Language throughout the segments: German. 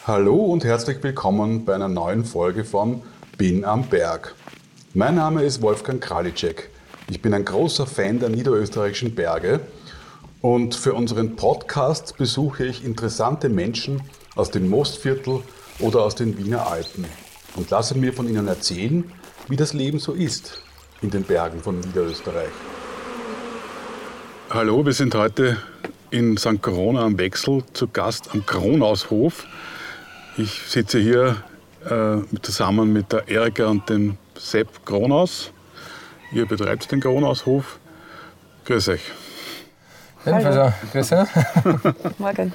Hallo und herzlich willkommen bei einer neuen Folge von Bin am Berg. Mein Name ist Wolfgang Kralitschek. Ich bin ein großer Fan der niederösterreichischen Berge und für unseren Podcast besuche ich interessante Menschen aus dem Mostviertel oder aus den Wiener Alpen und lasse mir von ihnen erzählen, wie das Leben so ist in den Bergen von Niederösterreich. Hallo, wir sind heute in St. Corona am Wechsel zu Gast am Kronaushof. Ich sitze hier zusammen mit der Erika und dem Sepp Kronaus. Ihr betreibt den Kronaushof. Grüß euch. Hallo. Grüß euch. Morgen.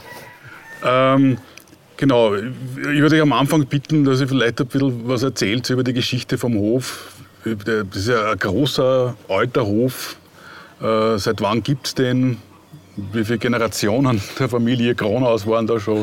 Genau, ich würde euch am Anfang bitten, dass ihr vielleicht ein bisschen was erzählt über die Geschichte vom Hof. Das ist ja ein großer, alter Hof. Seit wann gibt es den? Wie viele Generationen der Familie Kronaus waren da schon?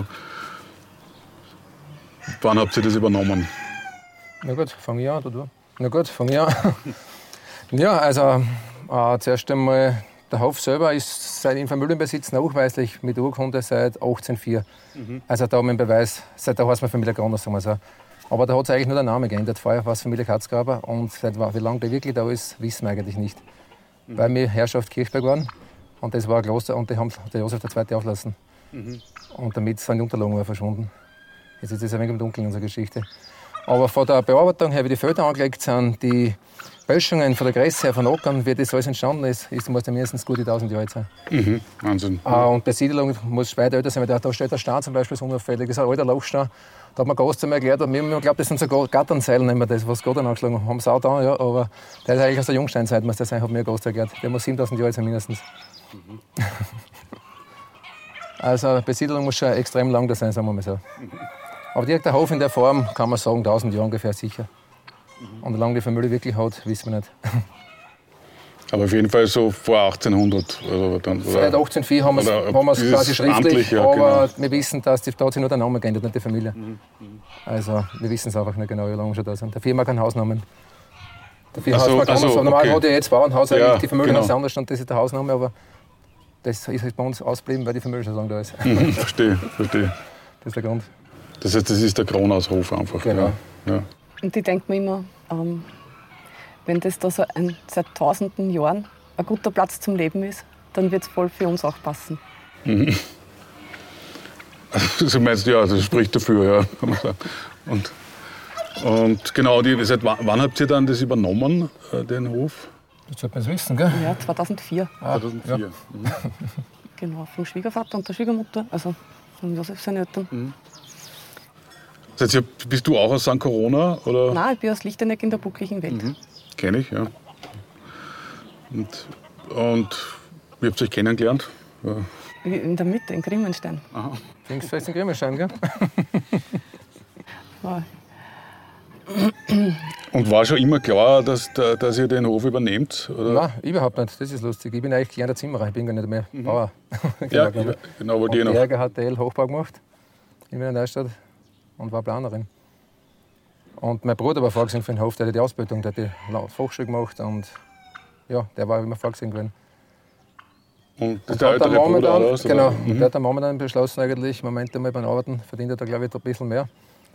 Wann habt ihr das übernommen? Na gut, fange ich an, oder du? Na gut, fange ich an. Ja, also zuerst einmal, der Hof selber ist seit im Familienbesitz nachweislich mit Urkunde seit 1804. Also da haben wir einen Beweis, seit da heißt man Familie Kronaus, sagen wir so. Aber da hat sich eigentlich nur der Name geändert. Vorher war es Familie Katzgraber und wie lange der wirklich da ist, wissen wir eigentlich nicht. Weil wir Herrschaft Kirchberg waren und das war ein Kloster und die haben der Josef II. Auflassen. Und damit sind die Unterlagen verschwunden. Jetzt ist es ein wenig im Dunkeln, unsere Geschichte. Aber von der Bearbeitung her, wie die Felder angelegt sind, die Böschungen von der Größe her, von Ackern, wie das alles entstanden ist, muss da mindestens gute 1000 Jahre alt sein. Wahnsinn. Und Besiedelung muss weit älter sein, weil da steht der Stein zum Beispiel, so unauffällig. Das ist ein alter Lochstein. Da hat man Gast einmal erklärt, wir haben geglaubt, das sind so Gatternseile, nennen wir das, was Gott angeschlagen haben sie auch da, ja, aber der ist eigentlich aus der Jungsteinzeit, muss das sein, hat mir Gast erklärt. Der muss 7000 Jahre alt sein, mindestens. Also Besiedelung muss schon extrem lang da sein, sagen wir mal so. Aber direkt der Hof in der Form, kann man sagen, 1000 Jahre ungefähr sicher. Und wie lange die Familie wirklich hat, wissen wir nicht. Aber auf jeden Fall so vor 1800. Seit 1804 haben wir es quasi schriftlich, ja, aber wir wissen, dass da hat sich nur der Name geändert, nicht die Familie. Also wir wissen es einfach nicht genau, wie lange schon da sind. Der Firma keinen Hausnamen. Der Firma normal hat ja jetzt Bauernhaus, eigentlich die Familie ist anders und das ist der Hausname, aber das ist bei uns ausgeblieben, weil die Familie schon so lange da ist. Verstehe. Das ist der Grund. Das heißt, das ist der Kronaushof einfach. Genau. Ja. Und ich denke mir immer, wenn das da so seit tausenden Jahren ein guter Platz zum Leben ist, dann wird es voll für uns auch passen. Also meinst du, ja, das spricht dafür, ja, kann man sagen. Und genau, seit wann habt ihr dann das übernommen, den Hof? Das sollte man es wissen, gell? Ja, 2004. 2004. Ja. Genau, vom Schwiegervater und der Schwiegermutter, also von Josef seinen Eltern. Das heißt, bist du auch aus St. Corona? Oder? Nein, ich bin aus Lichtenegg in der buckligen Welt. Kenn ich, ja. Und wie habt ihr euch kennengelernt? Ja. In der Mitte, in Grimmenstein. Linksfest in Grimmenstein, gell? Ja. Und war schon immer klar, dass ihr den Hof übernehmt? Oder? Nein, überhaupt nicht. Das ist lustig. Ich bin eigentlich kleiner Zimmerer, ich bin gar nicht mehr Bauer. Ja, genau, wollte ich noch. Die Erika hat DL Hochbau gemacht in Wiener Neustadt und war Planerin. Und mein Bruder war vorgesehen für den Hof, der hat die Ausbildung, der hat die Fachschule gemacht und ja, der war immer vorgesehen gewesen. Und das der ältere Bruder oder was? Genau, der hat der Mama dann beschlossen eigentlich, im Moment einmal beim Arbeiten verdient er da glaube ich ein bisschen mehr.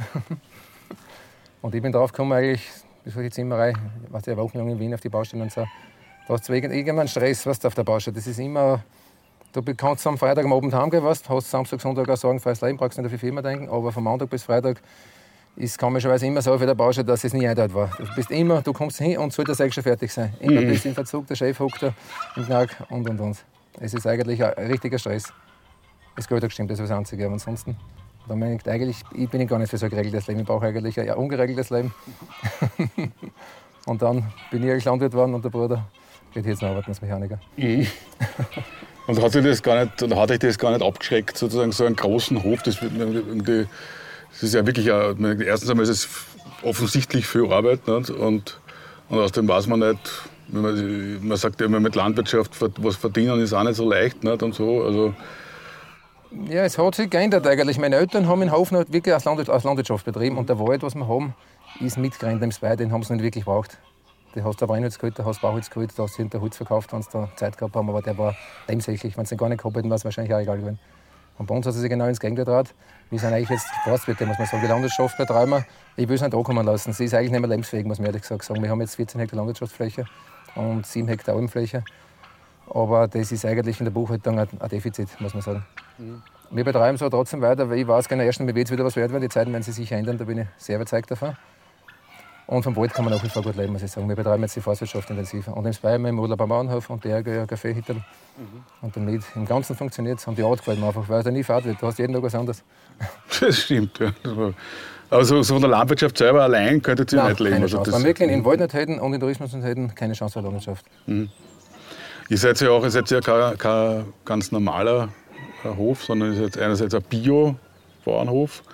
Und ich bin drauf gekommen eigentlich, das war die Zimmerei, ich war ja wochenlang in Wien auf die Baustelle und so. Da hast du irgendwann Stress, was du auf der Baustelle, das ist immer, du kannst am Freitag am Abend heimgehen, hast Samstag, Sonntag auch sorgenfreies Leben, brauchst nicht auf die Firma denken, aber von Montag bis Freitag ist komischerweise immer so für der Baustelle, dass es nie einteilt war. Du kommst hin und soll das eigentlich schon fertig sein. Immer bist du im Verzug, der Chef hockt da im Knack und. Es ist eigentlich ein richtiger Stress. Das Geld hat gestimmt, das ist das Einzige, aber ansonsten, ich bin gar nicht für so ein geregeltes Leben, ich brauche eigentlich ein ungeregeltes Leben. Und dann bin ich eigentlich Landwirt geworden und der Bruder geht jetzt noch arbeiten als Mechaniker. Und hat euch das gar nicht abgeschreckt, sozusagen so einen großen Hof? Das ist ja wirklich, erstens einmal ist es offensichtlich viel Arbeit, nicht? Und außerdem weiß man nicht, man sagt ja immer, mit Landwirtschaft was verdienen ist auch nicht so leicht, nicht? Und so, also. Ja, es hat sich geändert eigentlich. Meine Eltern haben den Hof noch wirklich als Landwirtschaft betrieben und der Wald, was wir haben, ist mitgerannt im Zwei, den haben sie nicht wirklich gebraucht. Du hast da Brennholz geholt, du hast Bauholz geholt, du hast hinter Holz verkauft, wenn sie da Zeit gehabt haben, aber der war nebensächlich. Wenn sie den gar nicht gehabt hätten, wäre es wahrscheinlich auch egal gewesen. Und bei uns hat es sich genau ins Gegenteil gedreht. Wir sind eigentlich jetzt Forstwirte, muss man sagen. Die Landwirtschaft betreiben wir. Ich will es nicht ankommen lassen. Sie ist eigentlich nicht mehr lebensfähig, muss man ehrlich gesagt sagen. Wir haben jetzt 14 Hektar Landwirtschaftsfläche und 7 Hektar Almfläche. Aber das ist eigentlich in der Buchhaltung ein Defizit, muss man sagen. Wir betreiben so trotzdem weiter, weil ich weiß genau, erstens, mir wird es wieder was wert werden. Die Zeiten werden sich sicher ändern, da bin ich sehr überzeugt davon. Und vom Wald kann man nach wie vor gut leben, muss ich sagen. Wir betreiben jetzt die Forstwirtschaft intensiver. Und im Speimer, im Urlaub am Bauernhof und der Kaffeehütte. Und damit im Ganzen funktioniert es. Und die Art gefällt mir einfach, weil es da nie fad wird. Du hast jeden Tag was anderes. Das stimmt, ja. Aber so von der Landwirtschaft selber allein könntet ihr nicht leben. Keine Also Chance. das, Wenn wir wirklich in den Wald nicht hätten und in den Tourismus nicht hätten, keine Chance für die Landwirtschaft. Ihr seid ja kein ganz normaler Hof, sondern ihr seid einerseits ein Bio-Bauernhof.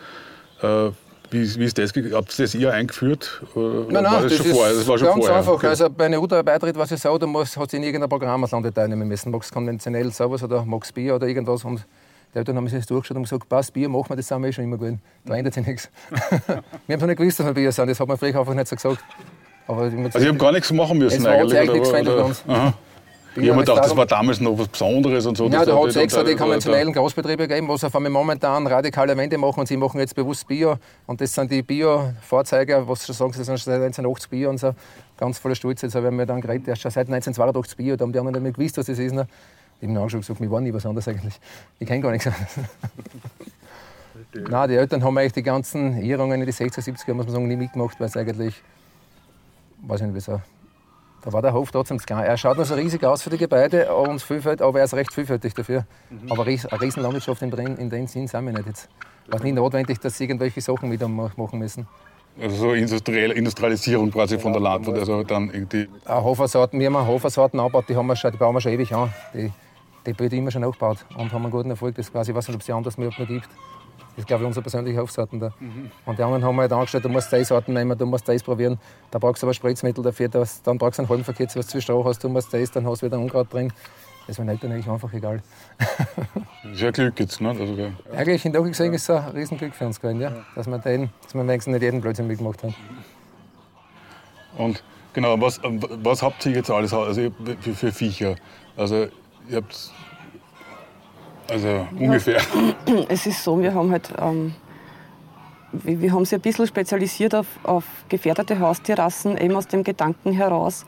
Wie ist das? Habt ihr das ihr eingeführt? Nein, war das, das schon ist vorher? Das war schon ganz vorher. einfach. Okay. Also bei einer UTA-Beitritt war es so, hat sich in irgendein Programm als Landwirt teilnehmen müssen. Magst du konventionell sowas oder magst du Bier oder irgendwas. Und die Eltern haben sich das durchgeschaut und gesagt, passt, Bier machen wir, das sind wir schon immer gut. Da ändert sich nichts. Wir haben noch nicht gewusst, dass wir Bier sind, das hat man vielleicht einfach nicht so gesagt. Aber Also ich habe gar nichts machen müssen eigentlich. Es hat nichts verändert bei uns. Ich habe mir gedacht, das war damals noch was Besonderes und so. Ja, da hat es extra die konventionellen Großbetriebe gegeben, was auf einmal momentan radikale Wende machen. Und sie machen jetzt bewusst Bio. Und das sind die Bio-Fahrzeuge, was schon sagen, sie sind schon seit 1980 Bio und so. Ganz voller Stolz. Jetzt haben wir dann geredet, erst schon seit 1982 Bio. Da haben die anderen nicht mehr gewusst, was das ist. Ich habe nachgeschaut und gesagt, wir waren nie was anderes eigentlich. Ich kenne gar nichts anderes. Nein, die Eltern haben eigentlich die ganzen Ehrungen in die 60er, 70er, muss man sagen, nie mitgemacht, weil es eigentlich, weiß ich nicht wieso. Da war der Hof trotzdem zu klein. Er schaut noch so riesig aus für die Gebäude, aber er ist recht vielfältig dafür. Aber eine riesen Landwirtschaft in dem Sinn sind wir nicht jetzt. Es ist nicht notwendig, dass sie irgendwelche Sachen wieder machen müssen. Also so Industrialisierung quasi von der Landwirtschaft. Also dann irgendwie Wir haben Hofersorten angebaut, die bauen wir schon ewig an. Die wird immer schon aufgebaut und haben einen guten Erfolg. Das quasi, ich weiß nicht, ob es die anders mehr gibt. Das ist, glaube ich, unsere persönliche Hofsorten da. Und die anderen haben wir halt angestellt, du musst die Sorten nehmen, du musst das probieren. Da brauchst du aber Spritzmittel dafür, dann brauchst du einen halben Verkehr, was du Stroh hast, du musst das, dann hast du wieder Unkraut drin. Das ist mir eigentlich einfach egal. Das ist ja Glück jetzt, ne? Also, ja. Eigentlich in der Woche gesehen ist es ein Riesenglück für uns gewesen, ja? Dass wir wenigstens nicht jeden Blödsinn mitgemacht haben. Und genau, was habt ihr jetzt alles also für Viecher? Also ihr habt ungefähr. Es ist so, wir haben halt, wir haben sich ein bisschen spezialisiert auf gefährdete Haustierrassen, eben aus dem Gedanken heraus.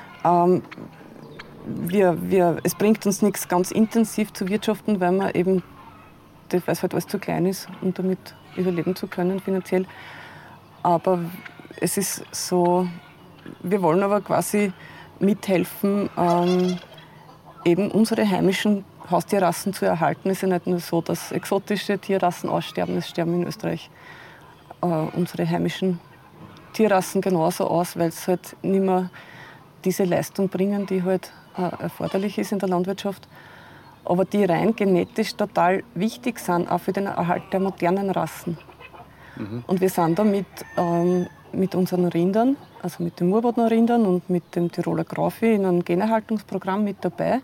Es bringt uns nichts, ganz intensiv zu wirtschaften, weil es halt alles zu klein ist, um damit überleben zu können finanziell. Aber es ist so, wir wollen aber quasi mithelfen, eben unsere heimischen Haustierrassen zu erhalten. Es ist ja nicht nur so, dass exotische Tierrassen aussterben, es sterben in Österreich unsere heimischen Tierrassen genauso aus, weil es halt nicht mehr diese Leistung bringen, die halt erforderlich ist in der Landwirtschaft, aber die rein genetisch total wichtig sind, auch für den Erhalt der modernen Rassen. Und wir sind da mit unseren Rindern, also mit den Murbodener Rindern und mit dem Tiroler Grauvieh in einem Generhaltungsprogramm mit dabei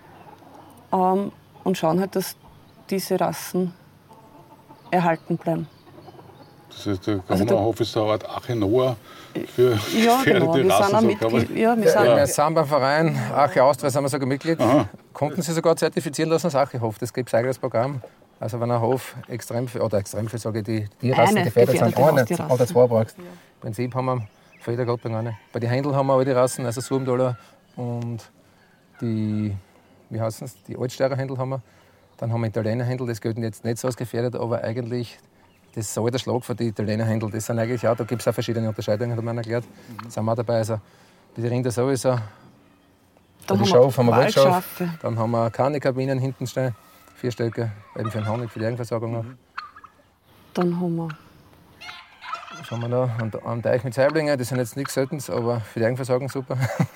und schauen halt, dass diese Rassen erhalten bleiben. Das heißt, der Graunerhof ist so eine Art Arche Noah für gefährdete Rassen. Wir sind beim Verein Arche Austria, sind wir sogar Mitglied. Konnten sie sogar zertifizieren lassen als Archehof. Das gibt es eigenes Programm. Also wenn ein Hof extrem viel sage ich, die Rassen gefährdet sind, oder zwei brauchst. Im Prinzip haben wir für jeder Gattung eine. Bei den Händeln haben wir aber die Rassen, also Surmdaler und die, wie heißen es, die Altsteirer Händel haben wir. Dann haben wir Italiener Händel, das gilt jetzt nicht so als gefährdet, aber eigentlich das ist so der Schlag für die Italiener Händel. Das sind eigentlich auch, da gibt es auch verschiedene Unterscheidungen, hat man erklärt. Da sind wir auch dabei. Also die Rinder sowieso. Dann die Schaf haben wir Waldschaf. Dann haben wir Karnikabinen hinten stehen, 4 Stöcke, eben für den Honig, für die Eigenversorgung noch. Dann haben wir. Was haben wir da? Einen Teich mit Saiblingen, das sind jetzt nichts Seltenes, aber für die Eigenversorgung super.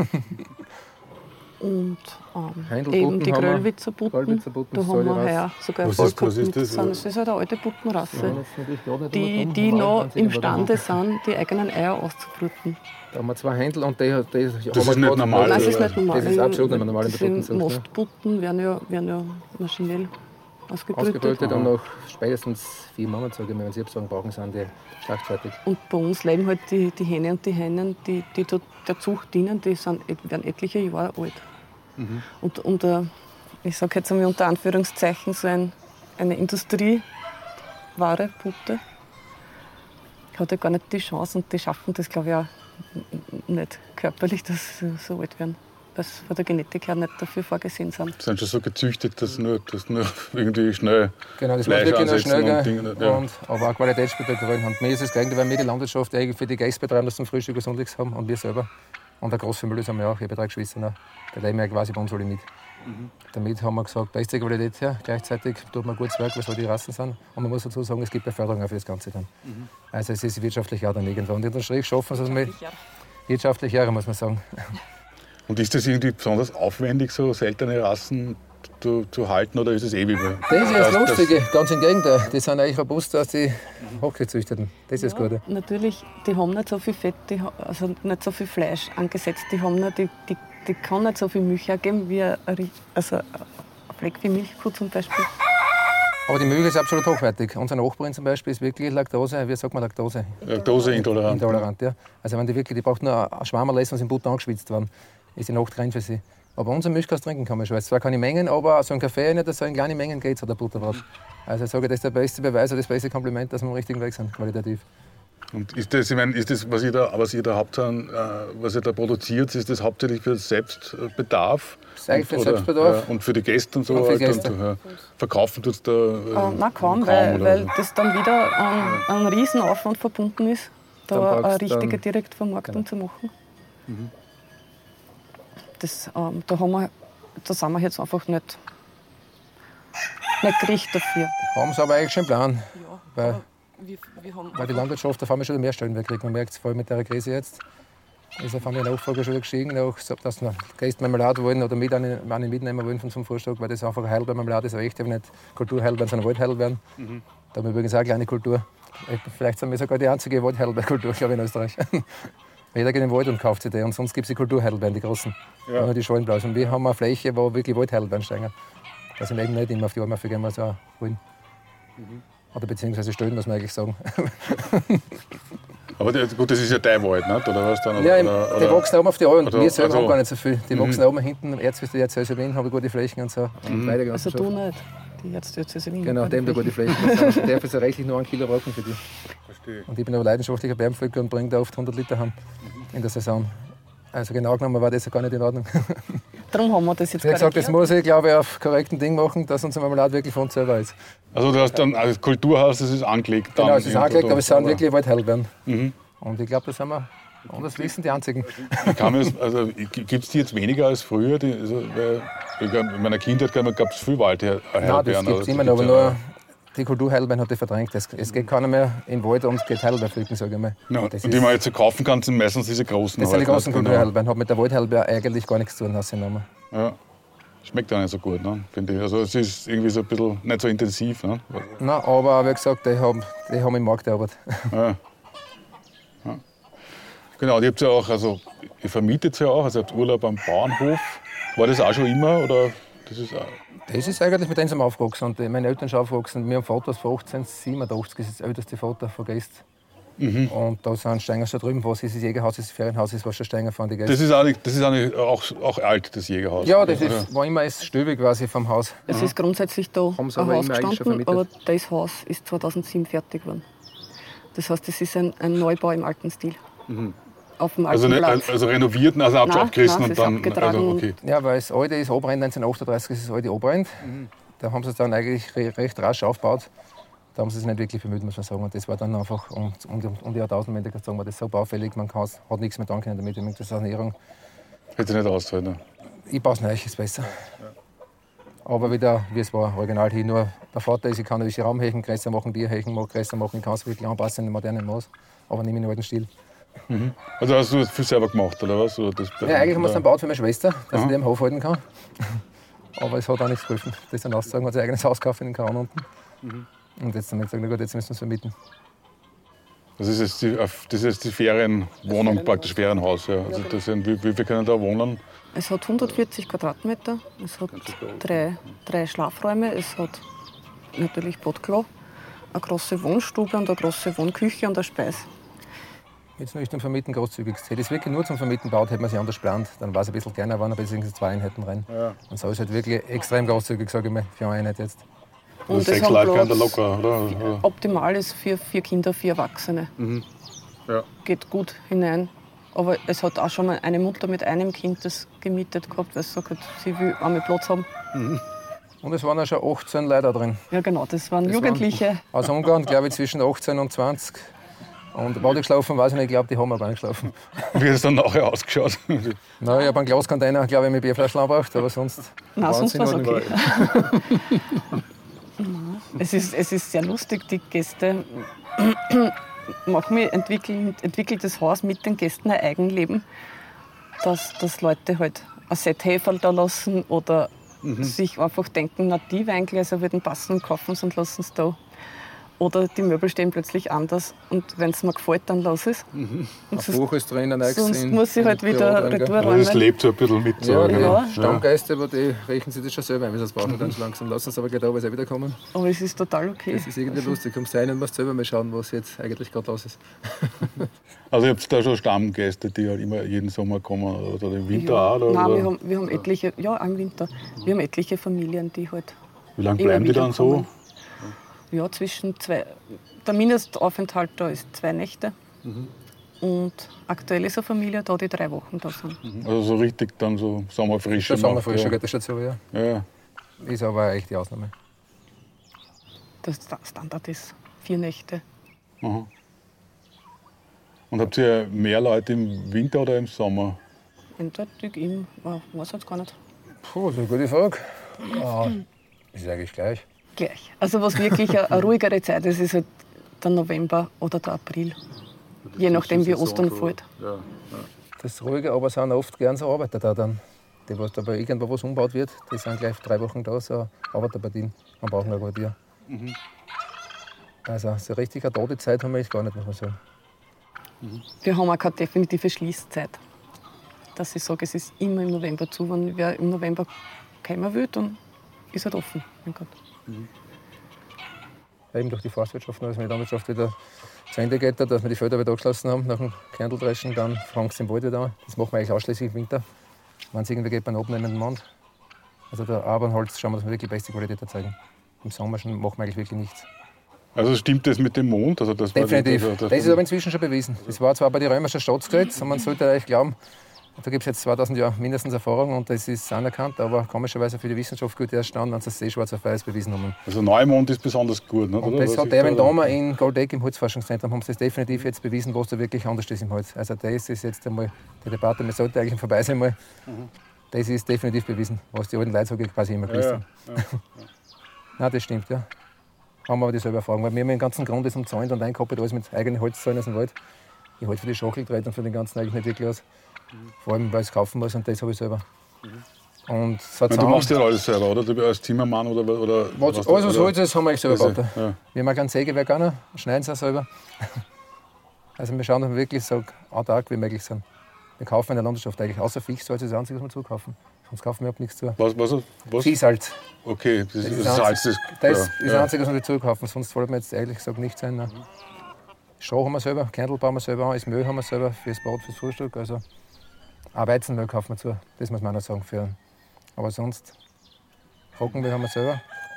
Und eben die Gröllwitzer Butten. Da haben wir heuer sogar was ist das? Das ist halt eine alte Buttenrasse, die noch imstande sind, die eigenen Eier auszubrüten. Da haben wir 2 Händel und die das ist nicht normal. Nein, das ist nicht normal. Das ist absolut nicht normal in der Buttenzucht. Mostbutten werden ja maschinell ausgebrütet. Und nach spätestens 4 Monaten, sage ich mal, wenn sie absagen brauchen, sind die schlachtfertig. Und bei uns leben halt die Hähne und die Hennen, die der Zucht dienen, die werden etliche Jahre alt. Und ich sage jetzt einmal unter Anführungszeichen, so ein eine Industrieware, Pute, hat ja gar nicht die Chance und die schaffen das, glaube ich, auch nicht körperlich, dass sie so alt werden. Weil sie von der Genetik her nicht dafür vorgesehen sind. Sie sind schon so gezüchtet, dass nur irgendwie schnell genau, das Fleisch muss wirklich noch schnell und gehen. Dinge, ja. Aber auch Qualitätsprodukte wollen. Und mir ist es geeignet, weil wir die Landwirtschaft eigentlich für die Gäste betreiben, dass sie zum Frühstück was Sonntags haben und wir selber. Und der große Müll haben wir auch, ich habe 3 Geschwister noch. Da leben wir quasi bei uns alle mit. Damit haben wir gesagt, beste Qualität her, gleichzeitig tut man gutes Werk, was die Rassen sind. Und man muss dazu sagen, es gibt Beförderung für das Ganze dann. Also es ist wirtschaftlich auch dann irgendwo. Und in der Strich schaffen sie es mit wirtschaftlich Jahre, muss man sagen. Und ist das irgendwie besonders aufwendig, so seltene Rassen zu halten, oder ist es ewig? Das ist das Lustige, ganz im Gegenteil. Die sind eigentlich robuster als die hochgezüchteten. Das ist das Gute. Natürlich, die haben nicht so viel Fett, also nicht so viel Fleisch angesetzt. Die haben nicht, die kann nicht so viel Milch hergeben wie eine Fleck wie Milchkuh zum Beispiel. Aber die Milch ist absolut hochwertig. Unser Nachbarin zum Beispiel ist wirklich Laktose, wie sagt man Laktose? Laktoseintolerant. Intolerant, ja. Also wenn die braucht nur ein Schwammerl essen, was in Butter angeschwitzt werden, ist die Nacht rein für sie. Aber unsere Milch kannst du trinken, kann man schon. Zwar keine Mengen, aber so ein Kaffee nicht, so in kleinen Mengen geht es, hat der Butterbrot. Also ich sage, das ist der beste Beweis, das beste Kompliment, dass wir am richtigen Weg sind, qualitativ. Und ist das, was ihr da habt, was ihr da produziert, ist das hauptsächlich für Selbstbedarf? Das ist eigentlich für den Selbstbedarf. Ja, und für die Gäste und so? Und für die halt, Gäste. Verkaufen tut es da Nein, kaum, weil das dann wieder ein Riesenaufwand verbunden ist, da eine richtige Direktvermarktung zu machen. Da sind wir jetzt einfach nicht gerichtet dafür. Haben sie aber eigentlich schon einen Plan. Ja, Weil die Landwirtschaft, da fahren wir schon mehr Stellen wegkriegen. Man merkt es vor allem mit der Krise jetzt. Ist auf einmal die Nachfrage schon gestiegen, dass wir Gäste Marmelade wollen oder eine mitnehmen wollen zum Frühstück, weil das einfach Heidelbeermarmelade ist, aber echt nicht Kulturheidelbeeren, sondern Waldheidelbeeren. Da haben wir übrigens auch eine kleine Kultur. Vielleicht sind wir sogar die einzige Waldheidelbeerkultur, glaube ich, in Österreich. Jeder geht in den Wald und kauft sie die. Und sonst gibt es die Kulturheidelbeeren, die großen. Ja. Nur die Schalenblaus. Und wir haben eine Fläche, wo wirklich Waldheidelbeeren stehen. Da sind wir eben nicht immer auf die Alm gehen, was wir wollen. Oder beziehungsweise stellen, muss man eigentlich sagen. Aber gut, das ist ja dein Wald, nicht? Oder was dann? Ja, die wachsen oben auf die Alm. Wir selber haben gar nicht so viel. Die wachsen oben hinten, Erzdiözese Wien, haben gute Flächen und so. Und also du nicht, die Erzdiözese Wien. Genau, dem da gute Flächen. Der darf jetzt reichlich nur 1 Kilo rocken für dich. Verstehe. Und ich bin aber leidenschaftlicher Bärenpflücker und bringe da oft 100 Liter heim in der Saison. Also genau genommen war das ja gar nicht in Ordnung. Darum haben wir das jetzt gesagt, das muss ich, glaube ich, auf korrekten Ding machen, dass unser Marmelade wirklich von uns selber ist. Also du hast dann als Kulturhaus, das ist angelegt? Genau, es ist angelegt, aber es sind wirklich Waldheidelbeeren. Und ich glaube, da sind wir, und das wissen die einzigen. Gibt es die jetzt weniger als früher? In meiner Kindheit gab es viel Waldheidelbeeren. Nein, das gibt es immer noch, aber nur die Kulturheidelbeeren hat die verdrängt. Es geht keiner mehr in den Wald und geht Heidelbeeren pflücken, sage ich mal. Ja, und die man jetzt so kaufen kann, sind meistens diese großen. Das sind die großen Kulturheidelbeeren, hat mit der Waldheidelbeer eigentlich gar nichts zu tun, hast du den Namen. Ja. Schmeckt auch nicht so gut, ne? Finde ich. Also es ist irgendwie so ein bisschen nicht so intensiv. Ne? Nein, aber wie gesagt, die haben im Markt gearbeitet. Ja. Ja. Genau, und ihr habt ja auch, also ihr vermietet ja auch, also ihr habt Urlaub am Bauernhof. War das auch schon immer? Oder das ist eigentlich mit denen sind wir aufgewachsen. Und meine Eltern sind aufgewachsen. Wir haben Vater von 1887, das ist das älteste Vater von Gästen. Und da sind Steinger schon drüben, was ist das Jägerhaus, das Ferienhaus ist, was schon Steinger fahren die Gäste. Das ist auch alt, das Jägerhaus. Ja, das war immer das Stübe quasi vom Haus. Es ist grundsätzlich da ein Haus gestanden, aber das Haus ist 2007 fertig geworden. Das heißt, das ist ein Neubau im alten Stil. Auf dem alten Platz. Also renoviert, also abgerissen und dann okay. Ja, weil das alte ist Obrand, 1938 ist das alte Obrand. Da haben sie es dann eigentlich recht rasch aufgebaut. Da haben sie sich nicht wirklich bemüht, muss man sagen. Und das war dann einfach um die Jahrtausendwende, sagen wir, das ist so baufällig, man hat nichts mehr tun können damit. Das ist Ernährung. Hätte nicht ausgehalten. Ne? Ich baue es neu, ist besser. Ja. Aber wieder, wie es war, original hier. Nur der Vater ist, ich kann natürlich Raumhechen größer machen, Bierhechen größer machen, ich kann es wirklich anpassen in den modernen Maß, aber nicht in den alten Stil. Also hast du das viel selber gemacht, oder was? Oder das eigentlich haben wir es dann gebaut für meine Schwester, dass ich den Hof halten kann. Aber es hat auch nichts geholfen. Das dann auszusagen, hat sein eigenes Haus gekauft in den Karan unten. Und jetzt haben wir gesagt, na gut, jetzt müssen wir es vermieten. Das ist jetzt die Ferienwohnung, praktisch Ferienhaus. Ja. Also das sind, wie viele können da wohnen? Es hat 140 Quadratmeter, es hat drei Schlafräume, es hat natürlich Badklo, eine große Wohnstube und eine große Wohnküche und eine Speise. Jetzt nur zum Vermieten großzügig. Hätte es wirklich nur zum Vermieten gebaut, hätte man sich anders geplant. Dann war es ein bisschen kleiner, waren aber 2 Einheiten rein. Ja. Und so ist halt wirklich extrem großzügig, sage ich mal, für eine Einheit jetzt. Und also 6 Leute können da locker, oder? Optimal ist für 4 Kinder, 4 Erwachsene. Ja. Geht gut hinein. Aber es hat auch schon mal eine Mutter mit einem Kind das gemietet gehabt, weil sie gesagt hat, sie will einmal Platz haben. Und es waren ja schon 18 Leute da drin. Ja genau, das waren Jugendliche. Aus Ungarn, glaube ich, zwischen 18 und 20. Und war die geschlafen, weiß ich nicht, ich glaube, die haben aber nicht geschlafen. Wie hat es dann nachher ausgeschaut? Nein, ich habe einen Glascontainer, glaube ich, mit Bierflaschen angebracht, aber sonst... Nein, sonst war es Wahnsinn, okay. Es ist sehr lustig, die Gäste. Manchmal entwickelt das Haus mit den Gästen ein Eigenleben, dass Leute halt ein Set Heferl da lassen oder sich einfach denken, na, die Weingläser würden passen und kaufen sie und lassen es da. Oder die Möbel stehen plötzlich anders und wenn es mir gefällt, dann lass es. Ein Buch ist drin, ein sonst muss ich halt wieder retourräumen. Das lebt so ein bisschen mit. Ja, So, ja. Stammgäste, aber die rechnen sich das schon selber ein, wenn sie es brauchen, ganz langsam. Lassen sie aber gleich da, weil sie wieder kommen. Aber es ist total okay. Das ist irgendwie lustig. Kommst rein und musst selber mal schauen, was jetzt eigentlich gerade los ist. Also ihr habt da schon Stammgäste, die halt immer jeden Sommer kommen oder im Winter auch? Oder? Nein, wir haben etliche, ja, auch im Winter. Wir haben etliche Familien, die halt. Wie lange bleiben die dann so? Ja, zwischen 2. Der Mindestaufenthalt da ist 2 Nächte. Und aktuell ist eine Familie da, die 3 Wochen da sind. Also so richtig dann so Sommerfrische. Der Sommerfrische geht das schon so, ja. Ja. Ist aber echt die Ausnahme. Der Standard ist 4 Nächte. Aha. Und habt ihr mehr Leute im Winter oder im Sommer? Eindeutig im, weiß jetzt gar nicht. Puh, das ist eine gute Frage. Ist eigentlich gleich. Gleich. Also was wirklich eine ruhigere Zeit ist, ist halt der November oder der April. Je nachdem, wie Ostern fällt. Ja. Das Ruhige, aber sind oft gern so Arbeiter da dann. Die, was da bei irgendwo was umgebaut wird, die sind gleich 3 Wochen da, so Arbeiterpartien. Man braucht ein Quartier. Also so richtig eine tote Zeit haben wir echt gar nicht, muss man sagen. Wir haben auch keine definitive Schließzeit. Dass ich sage, es ist immer im November zu. Wenn wer im November kommen will, dann ist halt offen. Mein Gott. Eben durch die Forstwirtschaft, dass die Landwirtschaft wieder zu Ende geht, dass wir die Felder wieder abgeschlossen haben nach dem Kernteldreschen, dann fängt es im Wald wieder an. Das machen wir eigentlich ausschließlich im Winter. Wenn es irgendwie geht, beim abnehmenden Mond. Also der Ahornholz schauen wir, dass wir wirklich beste Qualität erzeugen. Im Sommer schon machen wir eigentlich wirklich nichts. Also stimmt das mit dem Mond? Also das Definitiv. War Das ist aber inzwischen schon bewiesen. Das war zwar bei den Römischen Staatsgesetz, und man sollte eigentlich glauben, da gibt es jetzt 2000 Jahre mindestens Erfahrung und das ist anerkannt, aber komischerweise für die Wissenschaft gut erst stand, wenn sie das schwarz auf weiß bewiesen haben. Also Neumond ist besonders gut, ne? Und das hat der Damer in Goldeck im Holzforschungszentrum, haben sie das definitiv jetzt bewiesen, was da wirklich anders ist im Holz. Also das ist jetzt einmal die Debatte, wir sollten eigentlich vorbei sein mal. Das ist definitiv bewiesen, was die alten Leute so quasi immer gewusst haben. Nein, das stimmt, ja. Haben wir aber dieselbe Erfahrung, weil wir haben den ganzen Grund ist umzäunt und eingekoppelt, alles mit eigenen Holzzäunen aus dem Wald. Ich halte für die Schachteltreter und für den ganzen eigentlich nicht wirklich aus. Vor allem, weil ich es kaufen muss und das habe ich selber. Und so du machst ja alles selber, oder? Du bist als Zimmermann oder was aus Holz ist, haben wir eigentlich selber gebaut. Ja. Wir haben auch kein Sägewerk auch noch, schneiden es auch selber. Also wir schauen, dass wir wirklich so autark wie möglich sind. Wir kaufen in der Landwirtschaft eigentlich, außer Fischsalz ist das Einzige, was wir zukaufen. Sonst kaufen wir überhaupt nichts zu. Was? Viehsalz. Okay, das ist Salz. Salz. Das ist das Einzige, was wir zukaufen. Sonst wollen wir jetzt ehrlich gesagt nicht sein. Ne? Stroh haben wir selber, Kerntel bauen wir selber an, das Mehl haben wir selber fürs Brot, fürs Frühstück. Also auch Weizenmehl kaufen wir zu, das muss man auch noch sagen. Aber sonst, Trockenmehl haben wir selber.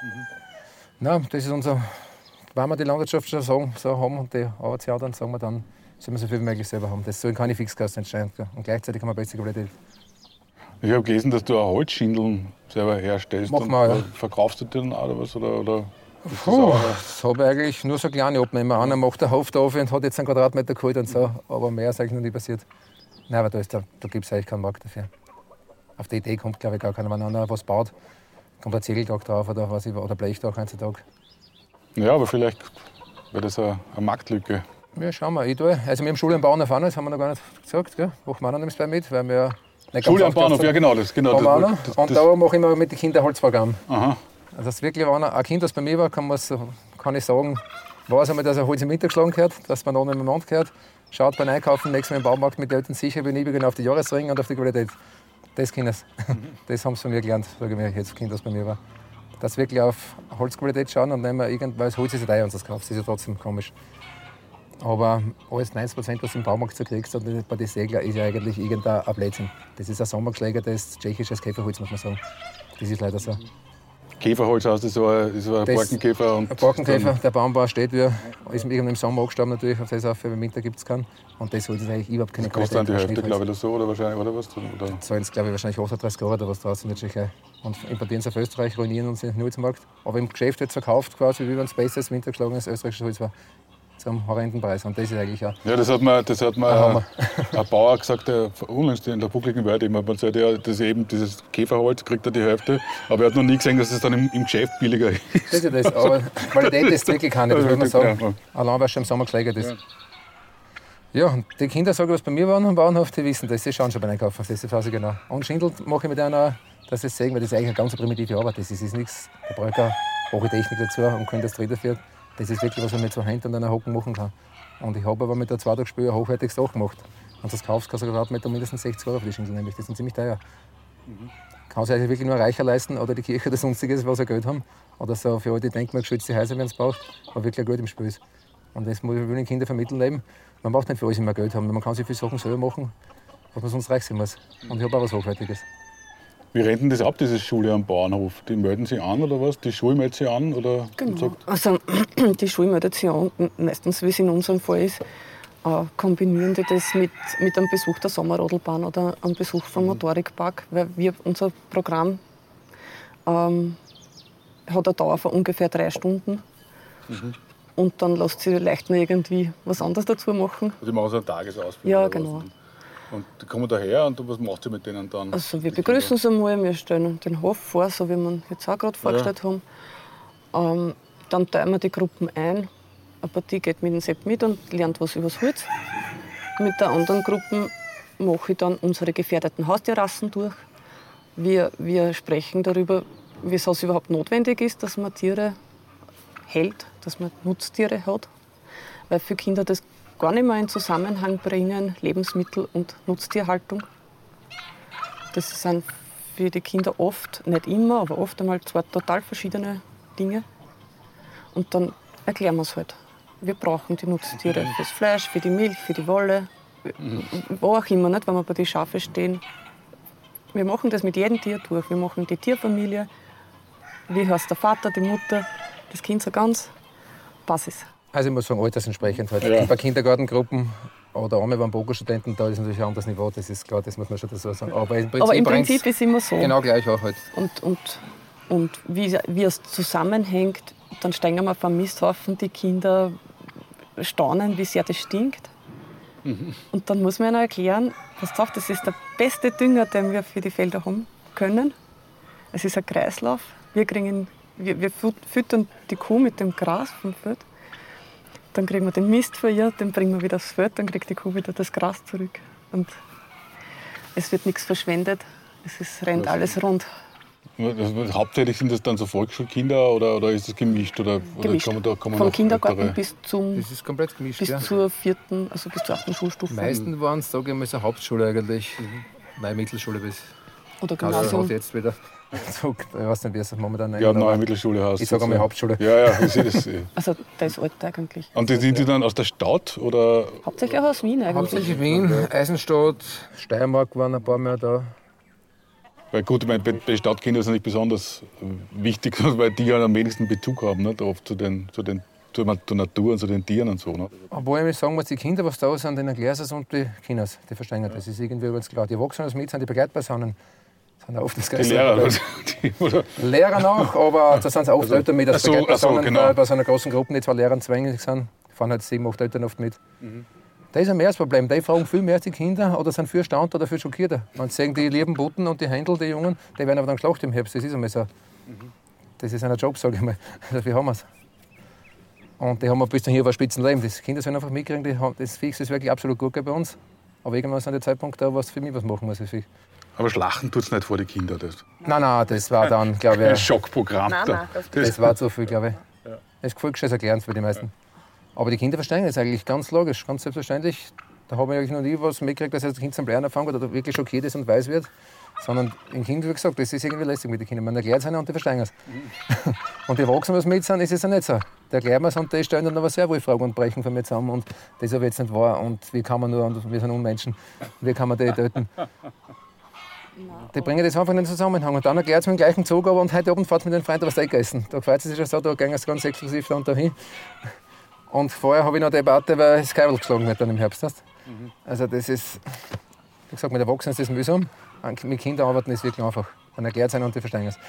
Na, das ist unser, wenn wir die Landwirtschaft schon so haben und die Arbeitsjahr, dann sagen wir dann, sollen wir so viel wie möglich selber haben. Das soll keine Fixkosten entstehen. Und gleichzeitig haben wir bessere Qualität. Ich habe gelesen, dass du auch Holzschindeln selber herstellst. Machen wir, ja. Verkaufst du die dann auch oder was? Oder das habe ich eigentlich nur so kleine Abnehmer. Einer macht den Hof da auf und hat jetzt einen Quadratmeter geholt und so. Aber mehr ist eigentlich noch nie passiert. Nein, aber da gibt es eigentlich keinen Markt dafür. Auf die Idee kommt, glaube ich, gar keiner. Wenn einer was baut, kommt ein Ziegeldach drauf oder Blechdach heutzutage. Ja, aber vielleicht wäre das eine Marktlücke. Ja, schauen wir. Also wir haben Schule am Bauernhof auch noch, das haben wir noch gar nicht gesagt. Gell? Machen wir auch noch nichts mit, weil wir nicht Schule am Bauernhof, ja genau. Das. Und da mache ich immer mit den Kindern Holzprogramm. Aha. Also das wirklich, wenn ein Kind, das bei mir war, kann ich sagen, weiß einmal, dass er Holz im Winter geschlagen gehört, dass man ohne im Mond gehört. Schaut beim Einkaufen, nächstes Mal im Baumarkt mit Eltern sicher beliebig auf die Jahresringe und auf die Qualität. Das können sie. Das haben sie von mir gelernt, sage ich mir jetzt, Kind, das bei mir war. Dass wirklich auf Holzqualität schauen und nicht mehr weil das Holz ist ja teuer, und das kaufst, das ist ja trotzdem komisch. Aber alles 90%, was du im Baumarkt so kriegst, und bei den Segler, ist ja eigentlich irgendein Blödsinn. Das ist ein Sommerschläger, das ist tschechisches Käferholz, muss man sagen. Das ist leider so. Käferholz heißt das, so ein Borkenkäfer. Ein Borkenkäfer, der Baumbau steht, ist irgendwann im Sommer angestorben natürlich, auf das auf, im Winter gibt es keinen. Und das Holz ist eigentlich überhaupt keine Qualität. Das kostet dann die Hälfte, glaube ich, oder so, oder wahrscheinlich, oder was? Oder? Zahlen es, glaube ich, wahrscheinlich 38 Euro oder was draus in der Tschechei. Und importieren es auf Österreich, ruinieren uns den Holzmarkt. Aber im Geschäft wird es verkauft, quasi, wie wenn es besseres Winter geschlagenes österreichisches Holz war. Zu einem horrenden Preis. Und das ist eigentlich auch. Ja, das hat mir ein Bauer gesagt, der unlängst in der buckligen Welt eben hat man gesagt, ja, das eben dieses Käferholz kriegt er die Hälfte. Aber er hat noch nie gesehen, dass es dann im Geschäft billiger ist. Das ist das, aber Qualität ist wirklich keine, das würde man sagen. Allein, weil es schon im Sommer gelagert ist. Ja, und die Kinder sagen, was bei mir waren am Bauernhof, die wissen das. Sie schauen schon beim Einkaufen, das weiß ich genau. Und Schindel mache ich mit einer, dass sie es sehen, weil das ist eigentlich eine ganz primitive Arbeit. Das ist nichts, da brauche ich keine hohe Technik dazu und keine Industrie dafür. Das ist wirklich, was man mit so Händen und einer Hocken machen kann. Und ich habe aber mit der 2 Tage Spiel ein hochwertiges Dach gemacht. Und das kaufst du Quadratmeter mindestens 60 Euro für die Schindel, nämlich. Das sind ziemlich teuer. Kann sich eigentlich wirklich nur reicher leisten oder die Kirche oder sonstiges, was sie Geld haben. Oder so für alte denkmalgeschützte Häuser, wenn es braucht, aber wirklich Geld im Spiel ist. Und das will ich den Kindern vermitteln eben. Man braucht nicht für alles immer Geld haben. Man kann sich viele Sachen selber machen, was man sonst reich sein muss. Und ich habe auch was Hochwertiges. Wie rennt denn das ab, diese Schule am Bauernhof? Die melden sich an oder was? Die Schule meldet sich an? Oder genau. Also die Schule meldet sich an. Meistens, wie es in unserem Fall ist, kombinieren die das mit einem Besuch der Sommerrodelbahn oder einem Besuch vom Motorikpark. Weil unser Programm hat eine Dauer von ungefähr 3 Stunden. Und dann lässt sich leicht noch irgendwie was anderes dazu machen. Also die machen so einen Tagesausflug? Ja, genau. Und die kommen daher und was macht ihr mit denen dann? Also wir begrüßen sie einmal, wir stellen den Hof vor, so wie wir jetzt auch gerade vorgestellt haben. Dann teilen wir die Gruppen ein. Eine Partie geht mit dem Sepp mit und lernt was über das Holz. Mit der anderen Gruppe mache ich dann unsere gefährdeten Haustierrassen durch. Wir sprechen darüber, wieso es überhaupt notwendig ist, dass man Tiere hält, dass man Nutztiere hat. Weil für Kinder das gar nicht mehr in Zusammenhang bringen, Lebensmittel und Nutztierhaltung. Das sind für die Kinder oft, nicht immer, aber oft einmal 2 total verschiedene Dinge. Und dann erklären wir es halt. Wir brauchen die Nutztiere fürs Fleisch, für die Milch, für die Wolle, wo auch immer, nicht, wenn wir bei den Schafen stehen. Wir machen das mit jedem Tier durch. Wir machen die Tierfamilie, wie heißt der Vater, die Mutter, das Kind so ganz Basis. Also ich muss sagen, altersentsprechend halt. Ja. Bei Kindergartengruppen oder einmal beim Pokerstudenten, da ist natürlich ein anderes Niveau, das ist klar, das muss man schon dazu sagen. Aber im Prinzip ist es immer so. Genau gleich auch halt. Und wie es zusammenhängt, dann steigen wir auf einen Misthaufen, die Kinder staunen, wie sehr das stinkt. Und dann muss man ihnen erklären, passt auf, das ist der beste Dünger, den wir für die Felder haben können. Es ist ein Kreislauf. Wir füttern die Kuh mit dem Gras vom Feld. Dann kriegen wir den Mist für ihr, den bringen wir wieder aufs Feld, dann kriegt die Kuh wieder das Gras zurück. Und es wird nichts verschwendet, rennt alles rund. Hauptsächlich sind das dann so Volksschulkinder oder ist das gemischt? Gemischt. Vom Kindergarten bis zum das ist komplett gemischt, bis zur 4., also bis zur 8. Schulstufe. Meistens waren es, sage ich mal, so Hauptschule eigentlich. Neue Mittelschule bis. Oder Gymnasium. Also jetzt wieder. Ich weiß nicht, wie es momentan nennt. Ja, neue Mittelschule heißt. Ich sage einmal Hauptschule. Ja, ich sehe das. Also der ist alt eigentlich. Und sind die dann aus der Stadt? Oder? Hauptsächlich auch aus Wien eigentlich. Hauptsächlich Wien, Eisenstadt, Steiermark waren ein paar mehr da. Weil gut, ich meine, bei Stadtkindern ist es nicht besonders wichtig, weil die ja am wenigsten Bezug haben, nicht? Oft zur Natur und zu den Tieren und so. Nicht? Obwohl ich sagen muss, die Kinder, was da sind, denen erklären es und die Kinder, die verstehen das. Das ist irgendwie ganz klar. Die Erwachsenen, die mit sind, die Begleitpersonen, sind oft das Ganze. Die Lehrer, oder? Lehrer noch, aber da sind es oft Eltern mit. Also Begleitpersonen, genau. Bei so einer großen Gruppe, die 2 Lehrer zwänglich sind, fahren halt 7, 8 Eltern oft mit. Das ist ein mehr das Problem. Die fragen viel mehr als die Kinder oder sind viel erstaunt oder viel schockierter. Man sehen die lieben Butten und die Händel, die Jungen, die werden aber dann geschlacht im Herbst. Das ist einmal so. Das ist ein Job, sage ich mal. Dafür haben wir es. Und die haben wir bis dahin über ein Spitzenleben. Die Kinder sollen einfach mitkriegen, das Viech ist wirklich absolut gut bei uns. Aber irgendwann ist der Zeitpunkt da, was für mich was machen muss. Aber schlachten tut es nicht vor die Kinder. Das. Nein, das war dann, glaube ich. Ein Schockprogramm. Nein, das war zu viel, glaube ich. Ja. Das ist gefolgsscheiß erklärend für die meisten. Aber die Kinder verstehen das eigentlich ganz logisch, ganz selbstverständlich. Da habe ich eigentlich noch nie was mitgekriegt, dass das Kind zum Lernen anfängt oder wirklich schockiert ist und weiß wird. Sondern im Kind, wie gesagt, das ist irgendwie lästig mit den Kindern. Man erklärt es ihnen und die verstehen es. Und die Erwachsenen, die mit sind, ist es ja nicht so. Da erklären wir es und die stellen dann aber sehr wohl Fragen und brechen von mir zusammen. Und das ist aber jetzt nicht wahr. Und wie kann man nur, und wir sind Unmenschen, wie kann man die töten? Die bringen das einfach in den Zusammenhang. Und dann erklärt es mit dem gleichen Zug, aber und heute Abend fährt mit den Freunden was gegessen. Da freut sie sich schon so, da gehen sie ganz exklusiv da und dahin. Und vorher habe ich noch eine Debatte, weil das Kabel geschlagen wird dann im Herbst. Also das ist, wie gesagt, mit Erwachsenen ist das mühsam. Mit Kindern arbeiten ist wirklich einfach. Man erklärt es ihnen und die verstehen es.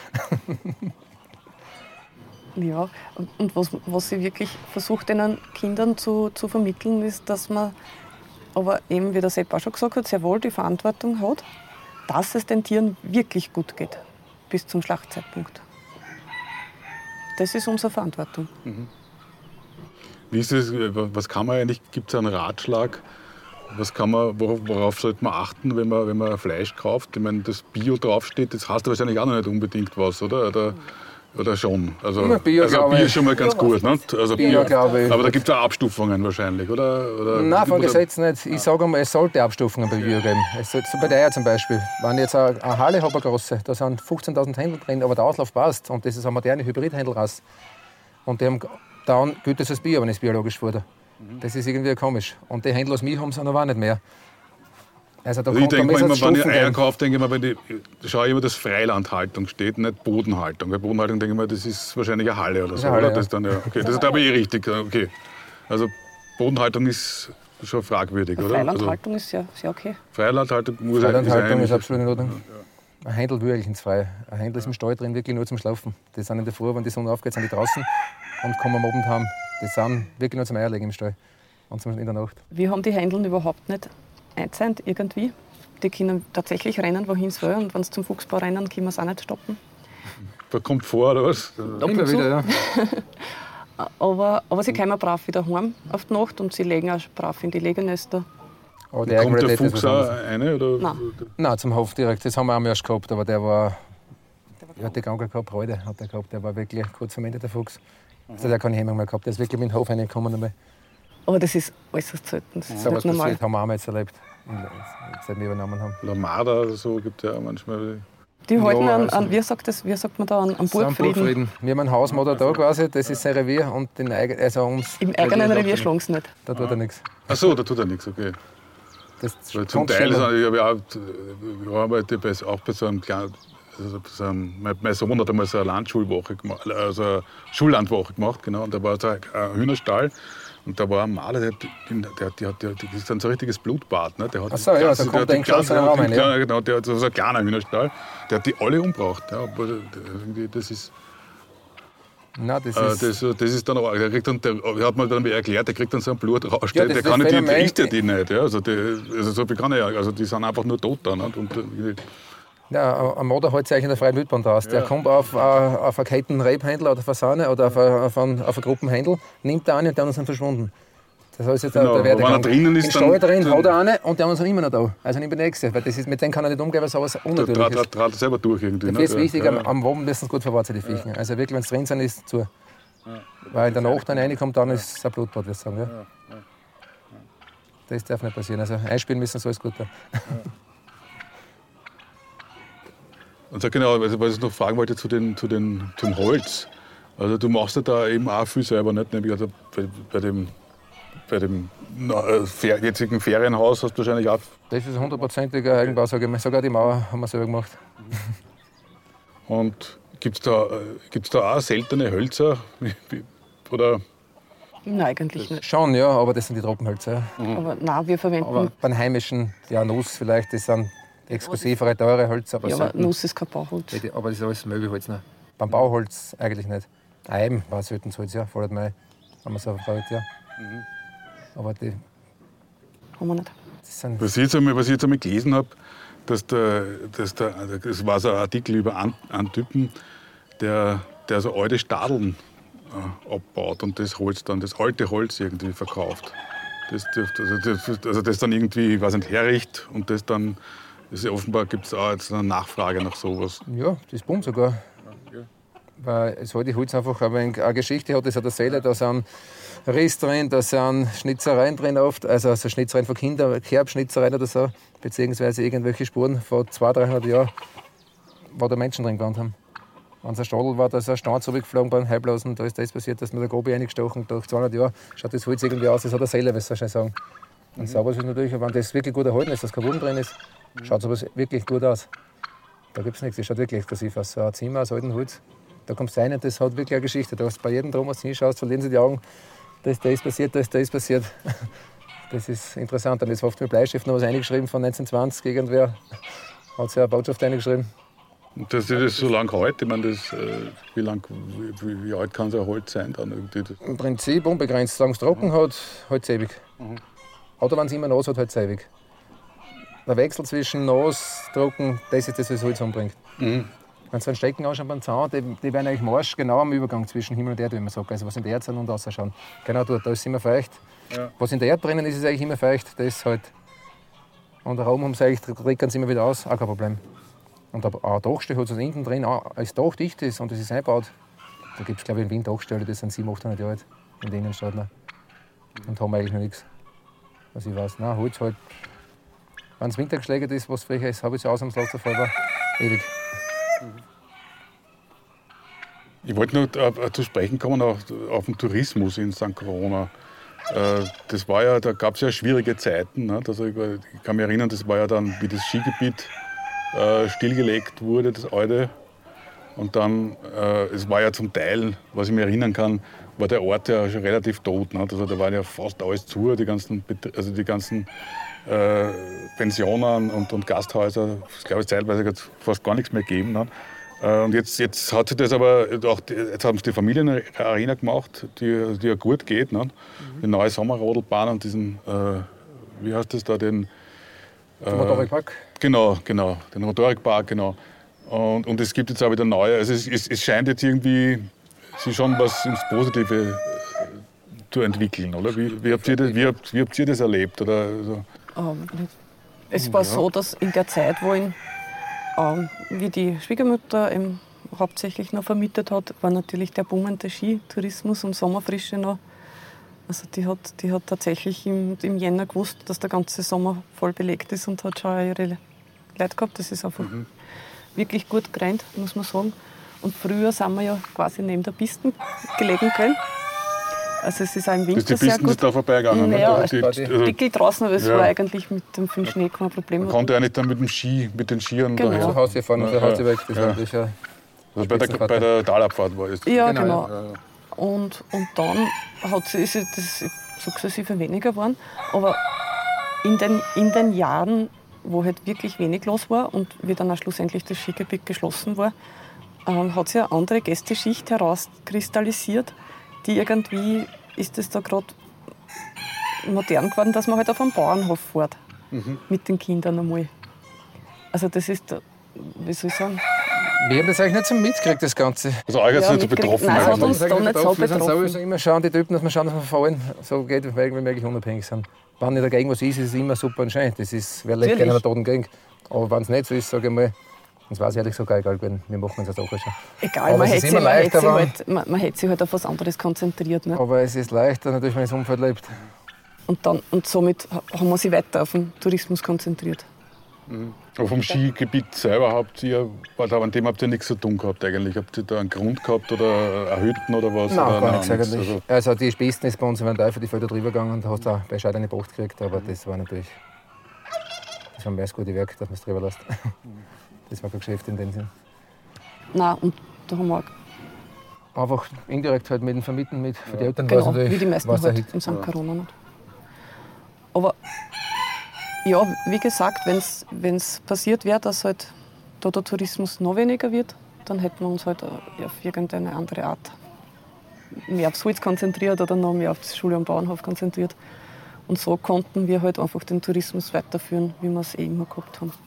Ja, und was ich wirklich versuche, den Kindern zu vermitteln, ist, dass man aber eben, wie der Sepp auch schon gesagt hat, sehr wohl die Verantwortung hat, dass es den Tieren wirklich gut geht, bis zum Schlachtzeitpunkt. Das ist unsere Verantwortung. Wie ist das, was kann man eigentlich, gibt es einen Ratschlag, was kann man, worauf sollte man achten, wenn man Fleisch kauft? Ich meine, das Bio draufsteht, das heißt wahrscheinlich auch noch nicht unbedingt was, oder schon? Also Bio ist schon mal ganz gut, ne? Also Bio, glaube ich. Aber da gibt es auch Abstufungen wahrscheinlich, oder? Nein, von Gesetz nicht. Ich sage einmal, es sollte Abstufungen bei Bio geben. So bei der Eier zum Beispiel. Wenn ich jetzt eine Halle habe, eine große, da sind 15.000 Händel drin, aber der Auslauf passt. Und das ist eine moderne Hybrid-Händelrasse. Und die haben dann gilt das als Bio, wenn es biologisch wurde. Das ist irgendwie komisch. Und die Händler aus mir haben es noch nicht mehr. Also da ich denke immer, wenn ich Eier kaufe, denke ich mir, schaue ich immer, dass Freilandhaltung steht, nicht Bodenhaltung. Bei Bodenhaltung denke ich mir, das ist wahrscheinlich eine Halle oder so. Halle, oder? Das ist dann, ja. Okay. Das ist aber richtig. Okay. Also Bodenhaltung ist schon fragwürdig, oder? Freilandhaltung ist sehr okay. Freilandhaltung muss Freilandhaltung ist absolut in Ordnung. Ein Händel will eigentlich ins Freie. Ein Händel ist im Stall drin wirklich nur zum Schlafen. Die sind in der Früh, wenn die Sonne aufgeht, sind die draußen und kommen am Abend heim. Die sind wirklich nur zum Eierlegen im Stall und in der Nacht. Wir haben die Händeln überhaupt nicht einzähnt irgendwie. Die können tatsächlich rennen, wohin sie wollen. Und wenn sie zum Fuchsbau rennen, können wir es auch nicht stoppen. Das kommt vor, oder was? Immer wieder, ja. aber sie kommen brav wieder heim auf die Nacht und sie legen auch brav in die Legenester. Oh, kommt der Fuchs auch rein? Oder? Nein, zum Hof direkt. Das haben wir auch erst gehabt, aber der hat die Gange gehabt, Freude hat er gehabt. Der war wirklich kurz vor Ende, der Fuchs. Also der hat keine Hemmung mehr gehabt. Der ist wirklich mit dem Hof reingekommen. Aber das ist äußerst selten. Das so was passiert, haben wir auch mal jetzt erlebt, seit wir übernommen haben. Oder Marder oder so gibt es ja auch manchmal. Die halten an, wie sagt man da, an Burgfrieden. Wir haben einen Hausmodder da quasi, das ist sein Revier. Und im eigenen Revier schlagen sie nicht. Da tut er nichts. Ach so, da tut er nichts, okay. Zum Teil, ich habe ja auch bei so einem kleinen, mein Sohn hat einmal so eine Landschulwoche gemacht, also eine Schullandwoche gemacht, genau, und da war so ein Hühnerstall und da war ein Maler, das ist dann so ein richtiges Blutbad, ne? Der hat so kommt ein kleiner Raum rein, ja. Genau, der hat so ein kleiner Hühnerstall, der hat die alle umgebracht, ja, aber das ist... Nein, das ist dann auch, der hat mir dann erklärt, der kriegt dann so einen Blutrausch, ja, der kann nicht, riecht ja die nicht, ja, also so viel kann er ja, also die sind einfach nur tot dann. Ja, ein Moder hält sich eigentlich in der freien Wildbahn raus. Der kommt auf einen Kettenrebhändler oder Fasane oder auf einen Gruppenhändler, nimmt einen und der andere sind verschwunden. Das heißt jetzt, genau, der Werdegang. Wenn er drinnen ist, im Stall drin hat er einen und die anderen sind immer noch da. Also nicht der Nächste, weil mit dem kann er nicht umgehen, weil sowas unnatürlich ist. Der selber durch irgendwie. Das ist wichtig, am Woben müssen sie gut verwahrt sein, die Viecher. Also wirklich, wenn sie drin sind, ist es zu. Ja. Weil in der Nacht dann reinkommt, dann ist es ein Blutbad, würde ich sagen. Ja. Das darf nicht passieren. Also einspielen müssen sie alles gut tun. Und so genau, also, was ich noch fragen wollte zum Holz. Also du machst ja da eben auch viel selber, nicht? Nämlich also bei dem jetzigen Ferienhaus hast du wahrscheinlich auch... Das ist 100%iger Eigenbau, sage ich mal. Sogar die Mauer haben wir selber gemacht. Und gibt's da auch seltene Hölzer? Oder? Nein, eigentlich nicht. Schon, ja, aber das sind die Tropenhölzer. Ja. Aber nein, wir verwenden... Aber beim heimischen, ja, Nuss vielleicht, das sind exklusivere, teure Hölzer. Aber Nuss ist kein Bauholz. Aber das ist alles Möbelholz. Ne? Beim Bauholz eigentlich nicht. Eiben war Sötensholz, ja, fordert mal, haben wir so verfolgt, ja. Aber die... Haben wir nicht. Was ich jetzt einmal gelesen habe, das war so ein Artikel über einen Typen, der so alte Stadeln abbaut und das Holz dann, das alte Holz irgendwie verkauft. Das dann irgendwie, ich weiß nicht, herricht und das dann, offenbar gibt es auch jetzt eine Nachfrage nach sowas. Ja, das boomt sogar. Ja. Weil das alte Holz einfach eine Geschichte hat, das hat eine Seele, da sind Riss drin, da sind Schnitzereien drin oft, also Schnitzereien von Kindern, Kerbschnitzereien oder so, beziehungsweise irgendwelche Spuren von 200-300 Jahren, wo da Menschen drin gewohnt haben. Wenn es ein Stadel war, da ist ein Stein zurückgeflogen bei einem Halblosen, da ist das passiert, dass mir der Gobi reingestochen, durch 200 Jahre schaut das Holz irgendwie aus, das hat eine Seele, was soll ich sagen. Und sauber ist es natürlich, wenn das wirklich gut erhalten ist, dass kein Boden drin ist, schaut es aber wirklich gut aus. Da gibt es nichts. Das schaut wirklich exklusiv aus. So ein Zimmer aus altem Holz. Da kommst du rein und das hat wirklich eine Geschichte. Da hast bei jedem Drum, was du hinschaust, verlieren sie die Augen. Da ist passiert, da ist passiert. Das ist interessant. Und jetzt oft mit Bleistift noch was eingeschrieben von 1920. Irgendwer hat sich eine Botschaft eingeschrieben. Und dass das so lange hält, ich meine, wie alt kann so ein Holz sein? Dann Im Prinzip unbegrenzt. Solange es trocken hat, hält es ewig. Oder wenn es immer nass hat, hält es ewig. Der Wechsel zwischen nass, trocken, das ist das, was Holz umbringt. Wenn du einen Stecken anschaust beim Zaun, die werden eigentlich morsch genau am Übergang zwischen Himmel und Erde, wie man sagt. Also was in der Erde sind und rausschauen. Genau dort, da ist es immer feucht. Ja. Was in der Erde drinnen ist, ist eigentlich immer feucht. Das halt. Und da oben haben sie eigentlich, trickern sie immer wieder aus, auch kein Problem. Und ein Dachstell hat es hinten drin, als Dach dicht ist und das ist eingebaut. Da gibt es, glaube ich, in Wien Dachställe, die sind 700, 800 Jahre alt, in der Innenstadt. Und haben eigentlich noch nichts. Also ich weiß, nein, Holz halt. Wenn es wintergeschlägert ist, was frecher ist, habe ich so ausnahmslos der Fall war, ewig. Ich wollte noch zu sprechen kommen auf den Tourismus in St. Corona. Das war ja, da gab es ja schwierige Zeiten. Ne? Also ich kann mich erinnern, das war ja dann, wie das Skigebiet stillgelegt wurde, das alte. Und dann, es war ja zum Teil, was ich mich erinnern kann, war der Ort ja schon relativ tot. Ne? Also da war ja fast alles zu, die ganzen Pensionen und Gasthäuser. Ich glaube, es teilweise fast gar nichts mehr gegeben. Ne? Und jetzt hat sich das aber auch, jetzt haben sie die Familienarena gemacht, die ja gut geht. Ne? Die neue Sommerrodelbahn und diesen, wie heißt das da, den Motorikpark? Genau, den Motorikpark, genau. Und es gibt jetzt auch wieder neue. Also es scheint jetzt irgendwie sich schon was ins Positive zu entwickeln, oder? Wie habt ihr das erlebt? Oder so? Es war so, dass in der Zeit, wie die Schwiegermutter hauptsächlich noch vermietet hat, war natürlich der boomende Skitourismus und Sommerfrische noch. Also die hat tatsächlich im Jänner gewusst, dass der ganze Sommer voll belegt ist und hat schon ihre Leute gehabt. Das ist einfach wirklich gut gerannt, muss man sagen. Und früher sind wir ja quasi neben der Piste gelegen können. Also es ist auch im Winter sehr gut. Die Pisten sind da vorbeigegangen? Naja, Dickel draußen, aber es war eigentlich mit dem Schnee kein Problem. Man konnte ja nicht dann mit den Skiern daher. So Haus hier vorne, so Haus hier weg. Das war natürlich also bei der Talabfahrt war es. Ja, genau. Ja. Und dann ist das sukzessive weniger geworden. Aber in den Jahren, wo halt wirklich wenig los war und wie dann auch schlussendlich das Skigebiet geschlossen war, hat sich eine andere Gästeschicht herauskristallisiert, die irgendwie, ist es da gerade modern geworden, dass man halt auf einem Bauernhof fährt, mit den Kindern einmal. Also das ist, wie soll ich sagen... Wir haben das eigentlich nicht so mitgekriegt, das Ganze. Also euch jetzt nicht so betroffen? Nein, es hat uns da nicht so wir sind betroffen. sowieso immer schauen, die Typen, dass wir schauen, dass wir fallen. So geht, weil wir möglich unabhängig sind. Wenn nicht dagegen was ist es immer super und schön. Das ist, wer legt gerne der Toten gegen. Aber wenn es nicht so ist, sage ich mal, uns war es ehrlich sogar egal, wir machen uns das auch schon. Egal, man hätte sich halt auf was anderes konzentriert. Ne? Aber es ist leichter natürlich, wenn das Umfeld lebt. Und somit haben wir sich weiter auf den Tourismus konzentriert. Aber vom Skigebiet selber an dem habt ihr nichts zu tun gehabt eigentlich? Habt ihr da einen Grund gehabt oder eine Hütten oder was? Nein, oder gar nichts eigentlich. Also die Pisten ist bei uns in Teufel, die Felder drüber gegangen und da hast du auch bescheidene Bocht gekriegt, aber das war natürlich, das war mehr das gute Werk, dass man es drüber lässt. Das war kein Geschäft in dem Sinn. Nein, und da haben wir auch einfach indirekt halt mit dem Vermieten, für die Eltern genau, war es natürlich, wie die meisten halt in St. Corona nicht. Aber ja, wie gesagt, wenn es passiert wäre, dass halt da der Tourismus noch weniger wird, dann hätten wir uns halt auf irgendeine andere Art mehr aufs Holz konzentriert oder noch mehr auf die Schule am Bauernhof konzentriert. Und so konnten wir halt einfach den Tourismus weiterführen, wie wir es immer gehabt haben.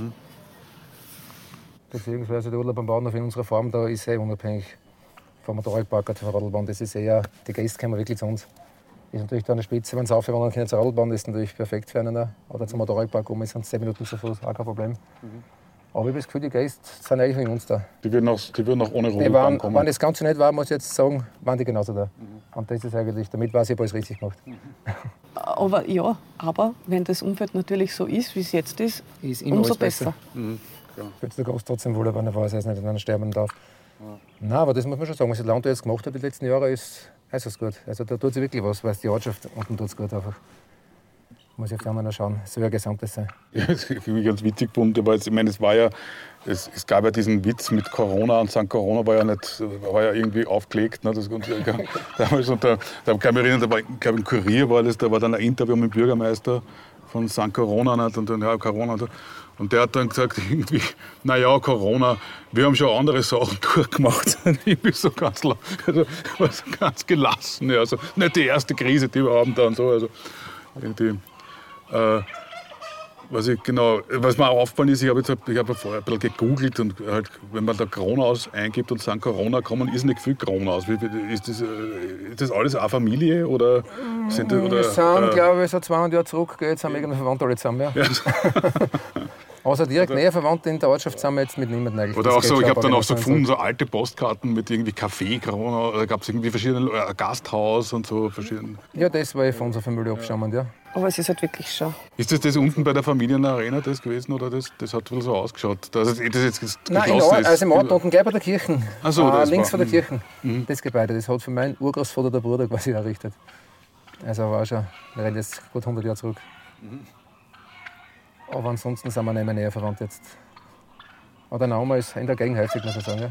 Beziehungsweise der Urlaub am Bauernhof in unserer Form, da ist unabhängig vom Motorradpark oder von der Radlbahn. Das ist eher, die Gäste kommen wirklich zu uns. Ist natürlich da an der Spitze, wenn sie aufhören können zur Radlbahn, ist natürlich perfekt für einen. Oder zum Motorradpark um, ist 10 Minuten zu Fuß, auch kein Problem. Aber ich habe das Gefühl, die Gäste sind eigentlich wegen uns da. Die würden auch ohne Rodelbahn kommen? Wenn das Ganze nicht war, muss ich jetzt sagen, waren die genauso da. Und das ist eigentlich, damit war es alles richtig gemacht. Aber wenn das Umfeld natürlich so ist, wie es jetzt ist umso besser. Fühlt sich der Gast trotzdem wohl, wenn er weiß, er ist nicht in einem sterben darf. Nein, aber das muss man schon sagen, was der Landwirt jetzt gemacht hat die letzten Jahre, ist äußerst gut. Also da tut sich wirklich was, weil die Ortschaft unten tut es gut einfach. Muss ich auf die anderen schauen. Es soll ja Gesamtes sein. Ja, das ist ganz witzig gefunden, aber ich meine, es gab ja diesen Witz mit Corona und St. Corona war ja irgendwie aufgelegt. Ne? Damals, und da kann ich mich erinnern, da war, ich glaube im Kurier war das, da war dann ein Interview mit dem Bürgermeister von St. Corona und dann, ja, Corona. Und der hat dann gesagt, irgendwie, naja, Corona, wir haben schon andere Sachen durchgemacht. Irgendwie so ganz, also, war so ganz gelassen. Ja, also, nicht die erste Krise, die wir haben da und so. Also, irgendwie, was mir auch aufgefallen ist, ich habe vorher ein bisschen gegoogelt und halt, wenn man da Corona eingibt und St. Corona, kommen irrsinnig viel Corona aus. Ist das alles eine Familie oder sind das, wir sind, glaube ich, so 200 Jahre zurück, jetzt sind wir irgendwie verwandt alle zusammen. Ja. Außer direkt näher verwandt in der Ortschaft sind wir jetzt mit niemandem eigentlich. Oder auch so, ich habe dann auch so gefunden, so alte Postkarten mit irgendwie Kaffee, Corona, da gab es irgendwie verschiedene Gasthaus und so verschiedene. Ja, das war von unserer Familie abstammend, ja. Aber es ist halt wirklich schon. Ist das unten bei der Familienarena das gewesen oder das hat wohl so ausgeschaut? Dass das jetzt nein, also im Ort unten gleich bei der Kirche. Ach so, links von der Kirche. Das Gebäude, das hat für meinen Urgroßvater der Bruder quasi errichtet. Also war schon, wir reden jetzt gut 100 Jahre zurück. Aber ansonsten sind wir nicht mehr näher verwandt jetzt. Aber der Name ist in der Gegend häufig, muss man sagen. Ja.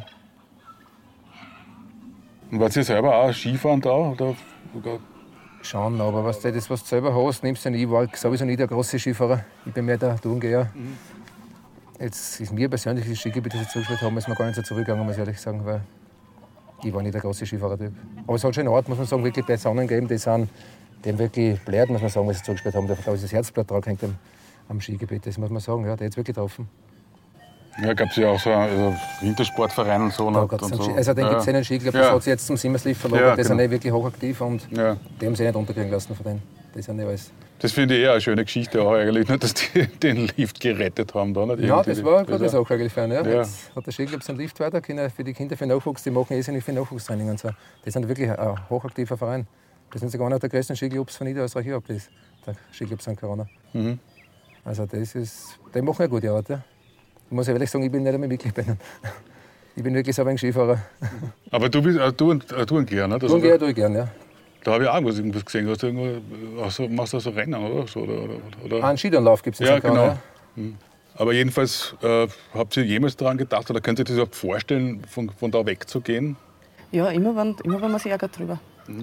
Und wart ihr selber auch Skifahren da? Oder? Schon, aber was du selber hast, nimmst du nicht. Ich war sowieso nie der große Skifahrer. Ich bin mehr der Tourengeher. Jetzt ist mir persönlich das Skigebiet, das ich zugespielt habe, ist mir gar nicht so zurückgegangen, muss ich ehrlich sagen, weil ich war nicht der große Skifahrertyp. Aber es hat schon einen Ort, muss man sagen, wirklich Personen gegeben, die haben wirklich blärt, muss man sagen, was sie zugespielt haben. Da ist das Herzblatt dran hängt am Skigebiet, das muss man sagen, ja, der hat es wirklich getroffen. Ja, gab es ja auch so einen Wintersportverein und so. Da den gibt es einen Skiclub, das hat sich jetzt zum Simmerslift verlagert, ja, die sind nicht wirklich hochaktiv und die haben sich nicht unterkriegen lassen von denen. Das sind nicht alles. Das finde ich eher eine schöne Geschichte auch eigentlich, nicht, dass die den Lift gerettet haben. Da, nicht? Ja, das war eine gute Sache eigentlich für einen. Ja. Jetzt hat der Skiclub seinen Lift weiter für die Kinder, für den Nachwuchs, die machen irrsinnig viel Nachwuchstraining und so. Die sind wirklich ein hochaktiver Verein. Das sind sogar einer der größten Skiclubs von Niederösterreich überhaupt, der Skiclub St. Corona. Also die machen eine gute Arbeit. Ja. Ich muss ehrlich sagen, ich bin nicht einmal Mitglied bei ihnen. Ich bin wirklich so ein Skifahrer. Aber du bist Tourengeher, ne? Tourengeher tue ich gerne, ja. Da habe ich auch irgendwas gesehen. Hast du machst du so Rennen oder so? Oder? Einen Skitourenlauf gibt es in St. Corona. Ja, genau. Aber jedenfalls, habt ihr jemals daran gedacht oder könnt ihr das überhaupt vorstellen, von da wegzugehen? Ja, immer wenn man sich ärgert drüber.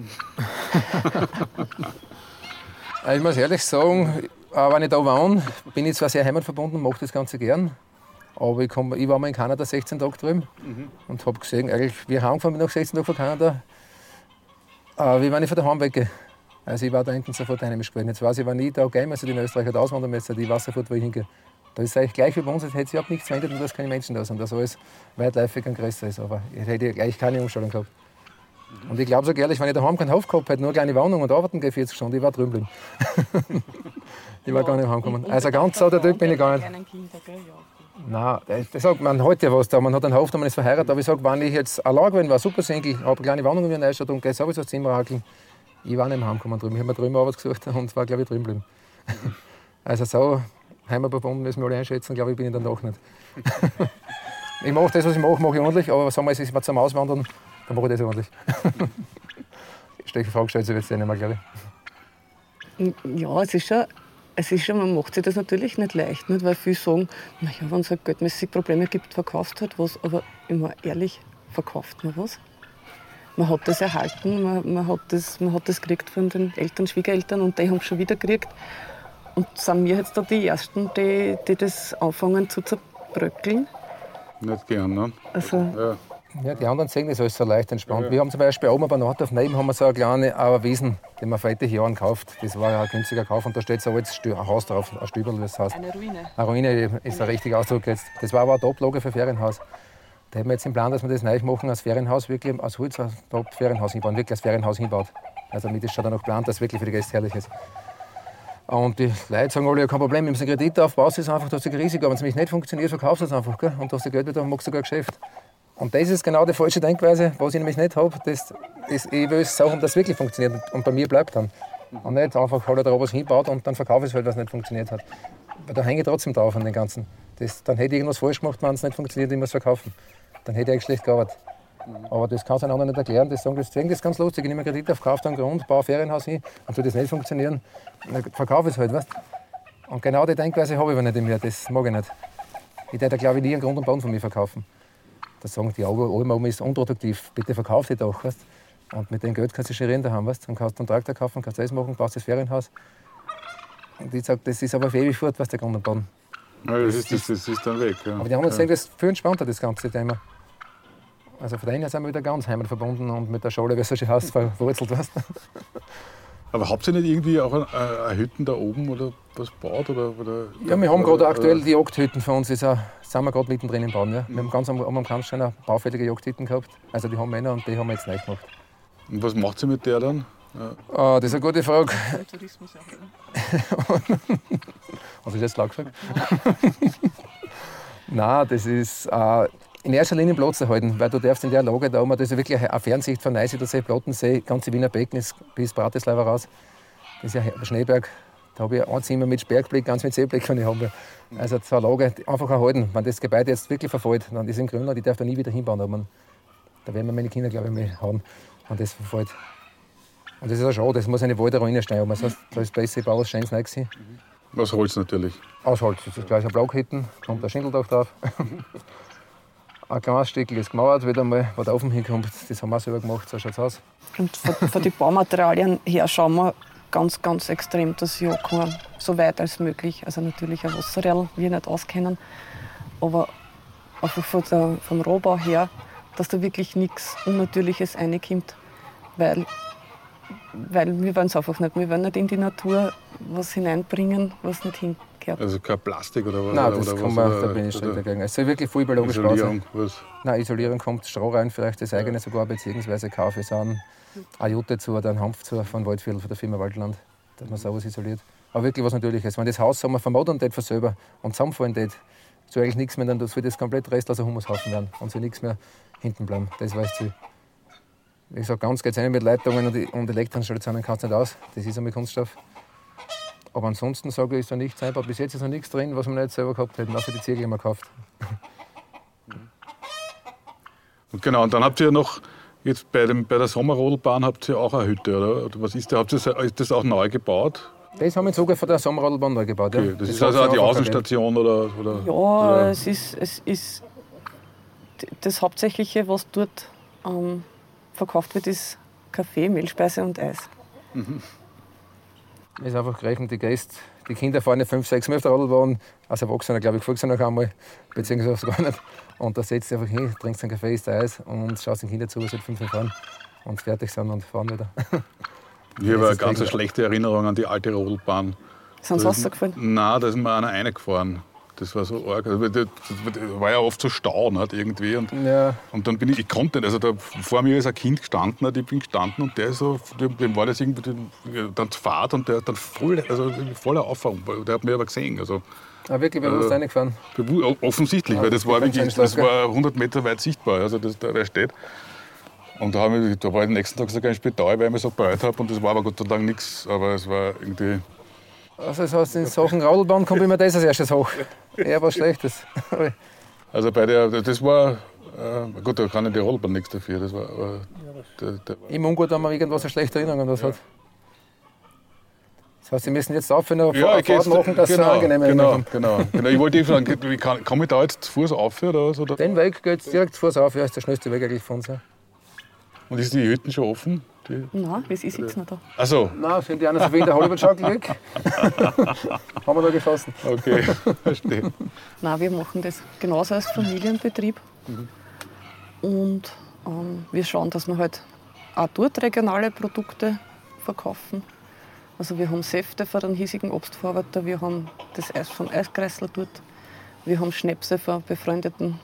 Ich muss ehrlich sagen, wenn ich da wohne, bin ich zwar sehr heimatverbunden, mache das Ganze gern. Aber ich war mal in Kanada 16 Tage drüben und habe gesehen, eigentlich, wir haben angefangen nach 16 Tagen von Kanada, wie wenn ich von daheim weggehe. Also ich war da hinten sofort einheimisch gewesen. Jetzt weiß ich, wenn ich da gehe, also in Österreich auswandern müsste, ich weiß sofort, wo ich hingehe. Da ist es eigentlich gleich wie bei uns, es hätte sich überhaupt nichts verändert und dass keine Menschen da sind, dass alles weitläufig und größer ist. Aber ich hätte eigentlich keine Umstellung gehabt. Und ich glaube so ehrlich, wenn ich daheim keinen Hof gehabt hätte, nur eine kleine Wohnung und arbeiten gehe 40 Stunden, ich war drüben geblieben. Ich war gar nicht heimgekommen. Also ganz so der Typ bin ich gar nicht. Nein, das sagt man heute ja was da. Man hat einen Hof, da man ist verheiratet. Aber ich sage, wenn ich jetzt allein gewesen war, super Single, habe eine kleine Wohnung in der Neustadt und gehe sowieso ins Zimmer hakeln. Ich war nicht mehr heimgekommen drüben. Ich habe mir drüben Arbeit gesucht und war, glaube ich, drüben geblieben. Also so heimatverbunden müssen wir alle einschätzen, glaube ich, bin ich dann doch nicht. Ich mache das, was ich mache ich ordentlich. Aber sagen wir, es ist mal zum Auswandern, dann mache ich das ordentlich. Schlechte Frage gestellt, so wird es nicht mehr, glaube ich. Ja, es ist schon, man macht sich das natürlich nicht leicht, nicht? Weil viele sagen, naja, wenn es halt geldmäßig Probleme gibt, verkauft halt was. Aber immer ehrlich, verkauft man was? Man hat das erhalten, man hat das gekriegt von den Eltern, Schwiegereltern und die haben es schon wieder gekriegt. Und sind wir jetzt da die Ersten, die das anfangen zu zerbröckeln? Nicht gern, ne? Also, ja, die anderen sehen das alles so leicht entspannt. Ja. Wir haben zum Beispiel oben bei Nordorf neben haben wir so eine kleine Wiesen, die wir vor etlichen Jahren gekauft. Das war ja ein günstiger Kauf und da steht so ein altes Haus drauf, ein Stüberl, wie das heißt. Eine Ruine. Eine Ruine ist der richtige Ausdruck jetzt. Das war aber eine Top-Lage für Ferienhaus. Da haben wir jetzt im Plan, dass wir das neu machen, als Ferienhaus, wirklich als Holz, ein Top-Ferienhaus hinbauen, wirklich als Ferienhaus hinbaut. Also damit ist schon dann noch geplant, dass es wirklich für die Gäste herrlich ist. Und die Leute sagen alle, ja, kein Problem, nimmst du einen Kredit auf, baust es einfach, du hast ein Risiko. Wenn es nämlich nicht funktioniert, verkaufst du es einfach. Gell? Und du hast das Geld wieder und machst sogar ein Geschäft. Und das ist genau die falsche Denkweise, was ich nämlich nicht habe. Ich will es auch, dass es wirklich funktioniert und bei mir bleibt dann. Und nicht einfach halt da was hinbaut und dann verkaufe ich es halt, was nicht funktioniert hat. Weil da hänge ich trotzdem drauf an den Ganzen. Dann hätte ich irgendwas falsch gemacht, wenn es nicht funktioniert, ich muss verkaufen. Dann hätte ich eigentlich schlecht gearbeitet. Aber das kann es einander nicht erklären. Das sehen das ganz lustig. Ich nehme Kredit auf, kaufe dann Grund, baue ein Ferienhaus hin und soll das nicht funktionieren, dann verkaufe ich es halt. Weißt? Und genau die Denkweise habe ich aber nicht in mir. Das mag ich nicht. Ich werde, glaube ich, nie einen Grund und Boden von mir verkaufen. Da sagen die Alm ist unproduktiv. Bitte verkauf die doch. Weißt? Und mit dem Geld kannst du scherieren daheim. Weißt? Dann kannst du einen Traktor kaufen, kannst das machen, baust das Ferienhaus. Und ich sage, das ist aber für ewig fort, was der Grund und Boden. Ja, das ist dann weg. Ja. Aber die anderen sagen, das ist viel entspannter, das ganze Thema. Also von daher sind wir wieder ganz heimatverbunden und mit der Schule, wie es so schön heißt, verwurzelt. Weißt? Aber habt ihr nicht irgendwie auch eine Hütten da oben oder was baut? Oder Ja, wir haben gerade aktuell die Jagdhütten für uns, sind wir gerade mittendrin im Bauen. Ja. Wir haben ganz am Kampfstein eine baufällige Jagdhütten gehabt. Also die haben wir noch und die haben wir jetzt neu gemacht. Und was macht ihr mit der dann? Das ist eine gute Frage. Tourismus auch. Hast du das laut gesagt? Nein, das ist in erster Linie Platz erhalten, weil du darfst in der Lage da oben, das ist wirklich eine Fernsicht von Neusiedlersee, Plattensee, ganze Wiener Becken bis Bratislava raus. Das ist ja der Schneeberg. Da habe ich ein Zimmer mit Bergblick, ganz mit Seeblick kann ich haben. Also zur Lage einfach erhalten. Wenn das Gebäude jetzt wirklich verfällt, dann ist es in Grünland, ich darf da nie wieder hinbauen. Aber da werden wir meine Kinder, glaube ich, mal haben, wenn das verfällt. Und das ist auch schade, das muss eine Waldruine stehen. Aber das heißt, da ist besser Bau als schönes neu gewesen. Aus Holz natürlich. Aus Holz, das ist gleich ein Blockhütten, kommt ein Schindeldach drauf. Ein kleines Stückchen ist gemauert, wieder mal, was da oben hinkommt. Das haben wir auch selber gemacht, so schaut es aus. Und von den Baumaterialien her schauen wir ganz, ganz extrem, dass ja so weit als möglich, also natürlich ein Wasserrad, wir nicht auskennen, aber einfach vom Rohbau her, dass da wirklich nichts Unnatürliches reinkommt, weil wir wollen es einfach nicht. Wir wollen nicht in die Natur was hineinbringen, was nicht hingehört. Also kein Plastik oder was? Nein, das oder kann man, da bin ich streng dagegen. Es soll wirklich voll biologisch Isolierung, sein. was? Nein, Isolierung kommt Stroh rein, vielleicht das eigene sogar, beziehungsweise kaufe ich einen Jute zu oder einen Hanf zu von Waldviertel von der Firma Waldland, dass man sowas isoliert. Aber wirklich was Natürliches. Wenn das Haus sagen wir, vermodern von selber und zusammenfallen tät, soll eigentlich nichts mehr, dann soll das komplett restlos ein Humushaufen werden und soll nichts mehr hinten bleiben. Das war das Ziel. Ich sage, ganz geht es mit Leitungen und Elektroinstallationen kannst du nicht aus. Das ist einmal Kunststoff. Aber ansonsten sage ich, ist da nichts einbaut. Bis jetzt ist noch nichts drin, was wir nicht selber gehabt hätten, außer die Ziegel, die wir gekauft. Und genau, und dann habt ihr noch, jetzt bei der Sommerrodelbahn habt ihr auch eine Hütte, oder was ist das? Ist das auch neu gebaut? Das haben wir sogar von der Sommerrodelbahn neu gebaut. Ja. Okay, das ist also auch die Außenstation oder? Ja, oder? Es ist das Hauptsächliche, was dort verkauft wird, ist Kaffee, Mehlspeise und Eis. Es ist einfach gerechnet, die Gäste, die Kinder fahren nicht 5, 6 Mal auf der Radlbahn, als Erwachsene, glaube ich, folgen sie noch einmal, beziehungsweise gar nicht. Und da setzt du einfach hin, trinkst einen Kaffee, isst Eis und schaust den Kindern zu, was sie 5 Mal fahren und fertig sind und fahren wieder. Ich habe eine ganz schlechte Erinnerung an die alte Rodelbahn. Ist uns rausgefallen? Nein, da ist mir einer reingefahren. Das war so arg. Also, das war ja oft so Stau nicht, irgendwie. Und dann bin ich konnte nicht. Also da vor mir ist ein Kind gestanden, ich bin gestanden und der ist so, dem war das irgendwie dann zu Fahrt und der hat dann voller Auffahrung. Der hat mich aber gesehen. Also, wirklich bewusst reingefahren? Offensichtlich, weil das war 100 Meter weit sichtbar, also der steht. Und da war ich den nächsten Tag sogar im Spital, weil ich mich so beeilt habe und das war aber Gott sei Dank nichts, aber es war irgendwie... Also das heißt, in Sachen Radlbahn kommt immer das als erstes hoch. Eher was Schlechtes. Also das war, gut, da kann ich die Radlbahn nichts dafür. Das war, im Ungut, wenn man irgendwas eine schlechte Erinnerung an was hat. Das heißt, Sie müssen jetzt aufhören, eine Fahrt machen, dass es eine angenehme Erinnerung genau. Ich wollte fragen, komme ich da jetzt zu Fuß auf oder was? Den Weg geht es direkt zu Fuß auf, ja, ist der schnellste Weg eigentlich von uns. Ja. Und ist die Hütten schon offen? Nein, bis ich sitze noch da. Ach so. Nein, sind die anderen so wie in der Hollywood-Schaukel weg. Haben wir da gefasst. Okay, verstehe. Nein, wir machen das genauso als Familienbetrieb. Und wir schauen, dass wir halt auch dort regionale Produkte verkaufen. Also wir haben Säfte von einem hiesigen Obstverarbeiter, wir haben das Eis vom Eiskreisler dort, wir haben Schnäpse von einem befreundeten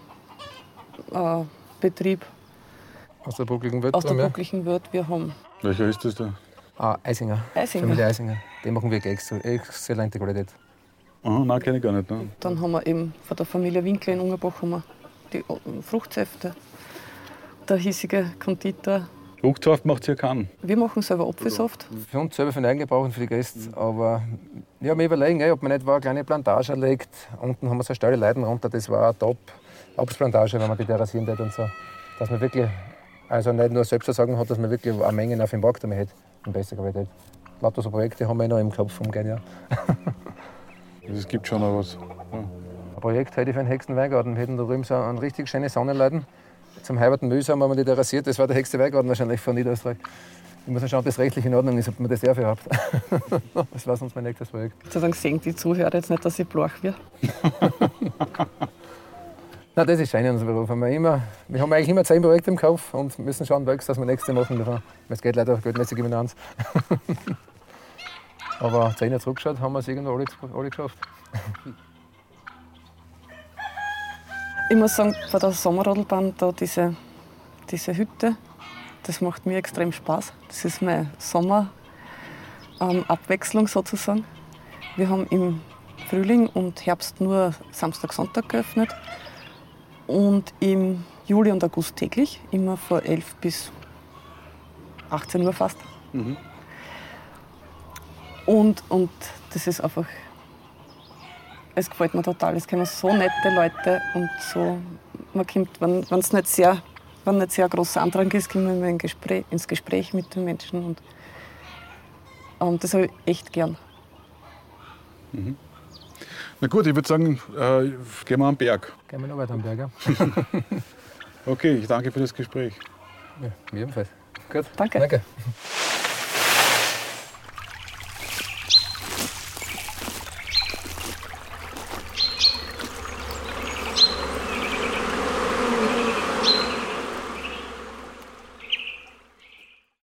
Betrieb. Aus der buckligen Welt? Aus der buckligen Welt. Wir haben... Welcher ist das da? Eisinger. Familie Eisinger. Den machen wir exzellente Qualität. Aha, nein, kenne ich gar nicht. Ne? Dann haben wir eben von der Familie Winkler in Ungerbach haben wir die Fruchtsäfte. Der hiesige Konditor. Fruchtsaft macht ihr keinen? Wir machen selber Apfelsaft. Für uns selber für den Eigengebrauch und für die Gäste. Aber ja, wir überlegen, ob man nicht eine kleine Plantage legt. Unten haben wir so steile Leiten runter. Das war eine Top-Obstplantage, wenn man die terrassieren tät und so. Dass wir wirklich Also nicht nur Selbstversorgung hat, dass man wirklich eine Menge auf dem Markt damit hat, in besser Qualität. Lauter so Projekte haben wir noch im Kopf umgehen, ja. Also es gibt schon noch was. Ja. Ein Projekt heute für den Hexen Weingarten. Wir hätten da drüben so einen richtig schönen Sonnenladen. Zum Heiberten Mühsam haben wir die terrassiert. Das war der Hexen Weingarten wahrscheinlich von Niederösterreich. Ich muss schauen, ob das rechtlich in Ordnung ist, ob man das darf überhaupt. Das war sonst mein nächstes Projekt. Gott sei Dank sehen die Zuhörer jetzt nicht, dass ich blach werde. Nein, das ist schön in unserem Beruf. Wir haben eigentlich immer 10 Projekte im Kopf und müssen schauen, welches das wir nächstes machen dürfen. Es geht leider geldmäßig immer ans. Aber 10 Jahre zurückgeschaut, haben wir es irgendwo alle geschafft. Ich muss sagen, bei der Sommerrodelbahn, da diese Hütte, das macht mir extrem Spaß. Das ist meine Sommerabwechslung sozusagen. Wir haben im Frühling und Herbst nur Samstag, Sonntag geöffnet. Und im Juli und August täglich, immer von 11 bis 18 Uhr fast. Mhm. Und das ist einfach, es gefällt mir total. Es kommen so nette Leute und so, man kommt, wenn es nicht sehr großer Andrang ist, kommt man immer ins Gespräch mit den Menschen. Und das habe ich echt gern. Mhm. Na gut, ich würde sagen, gehen wir am Berg. Gehen wir noch weiter am Berg, ja? Okay, ich danke für das Gespräch. Ja, mir ebenfalls. Gut. Danke. Danke.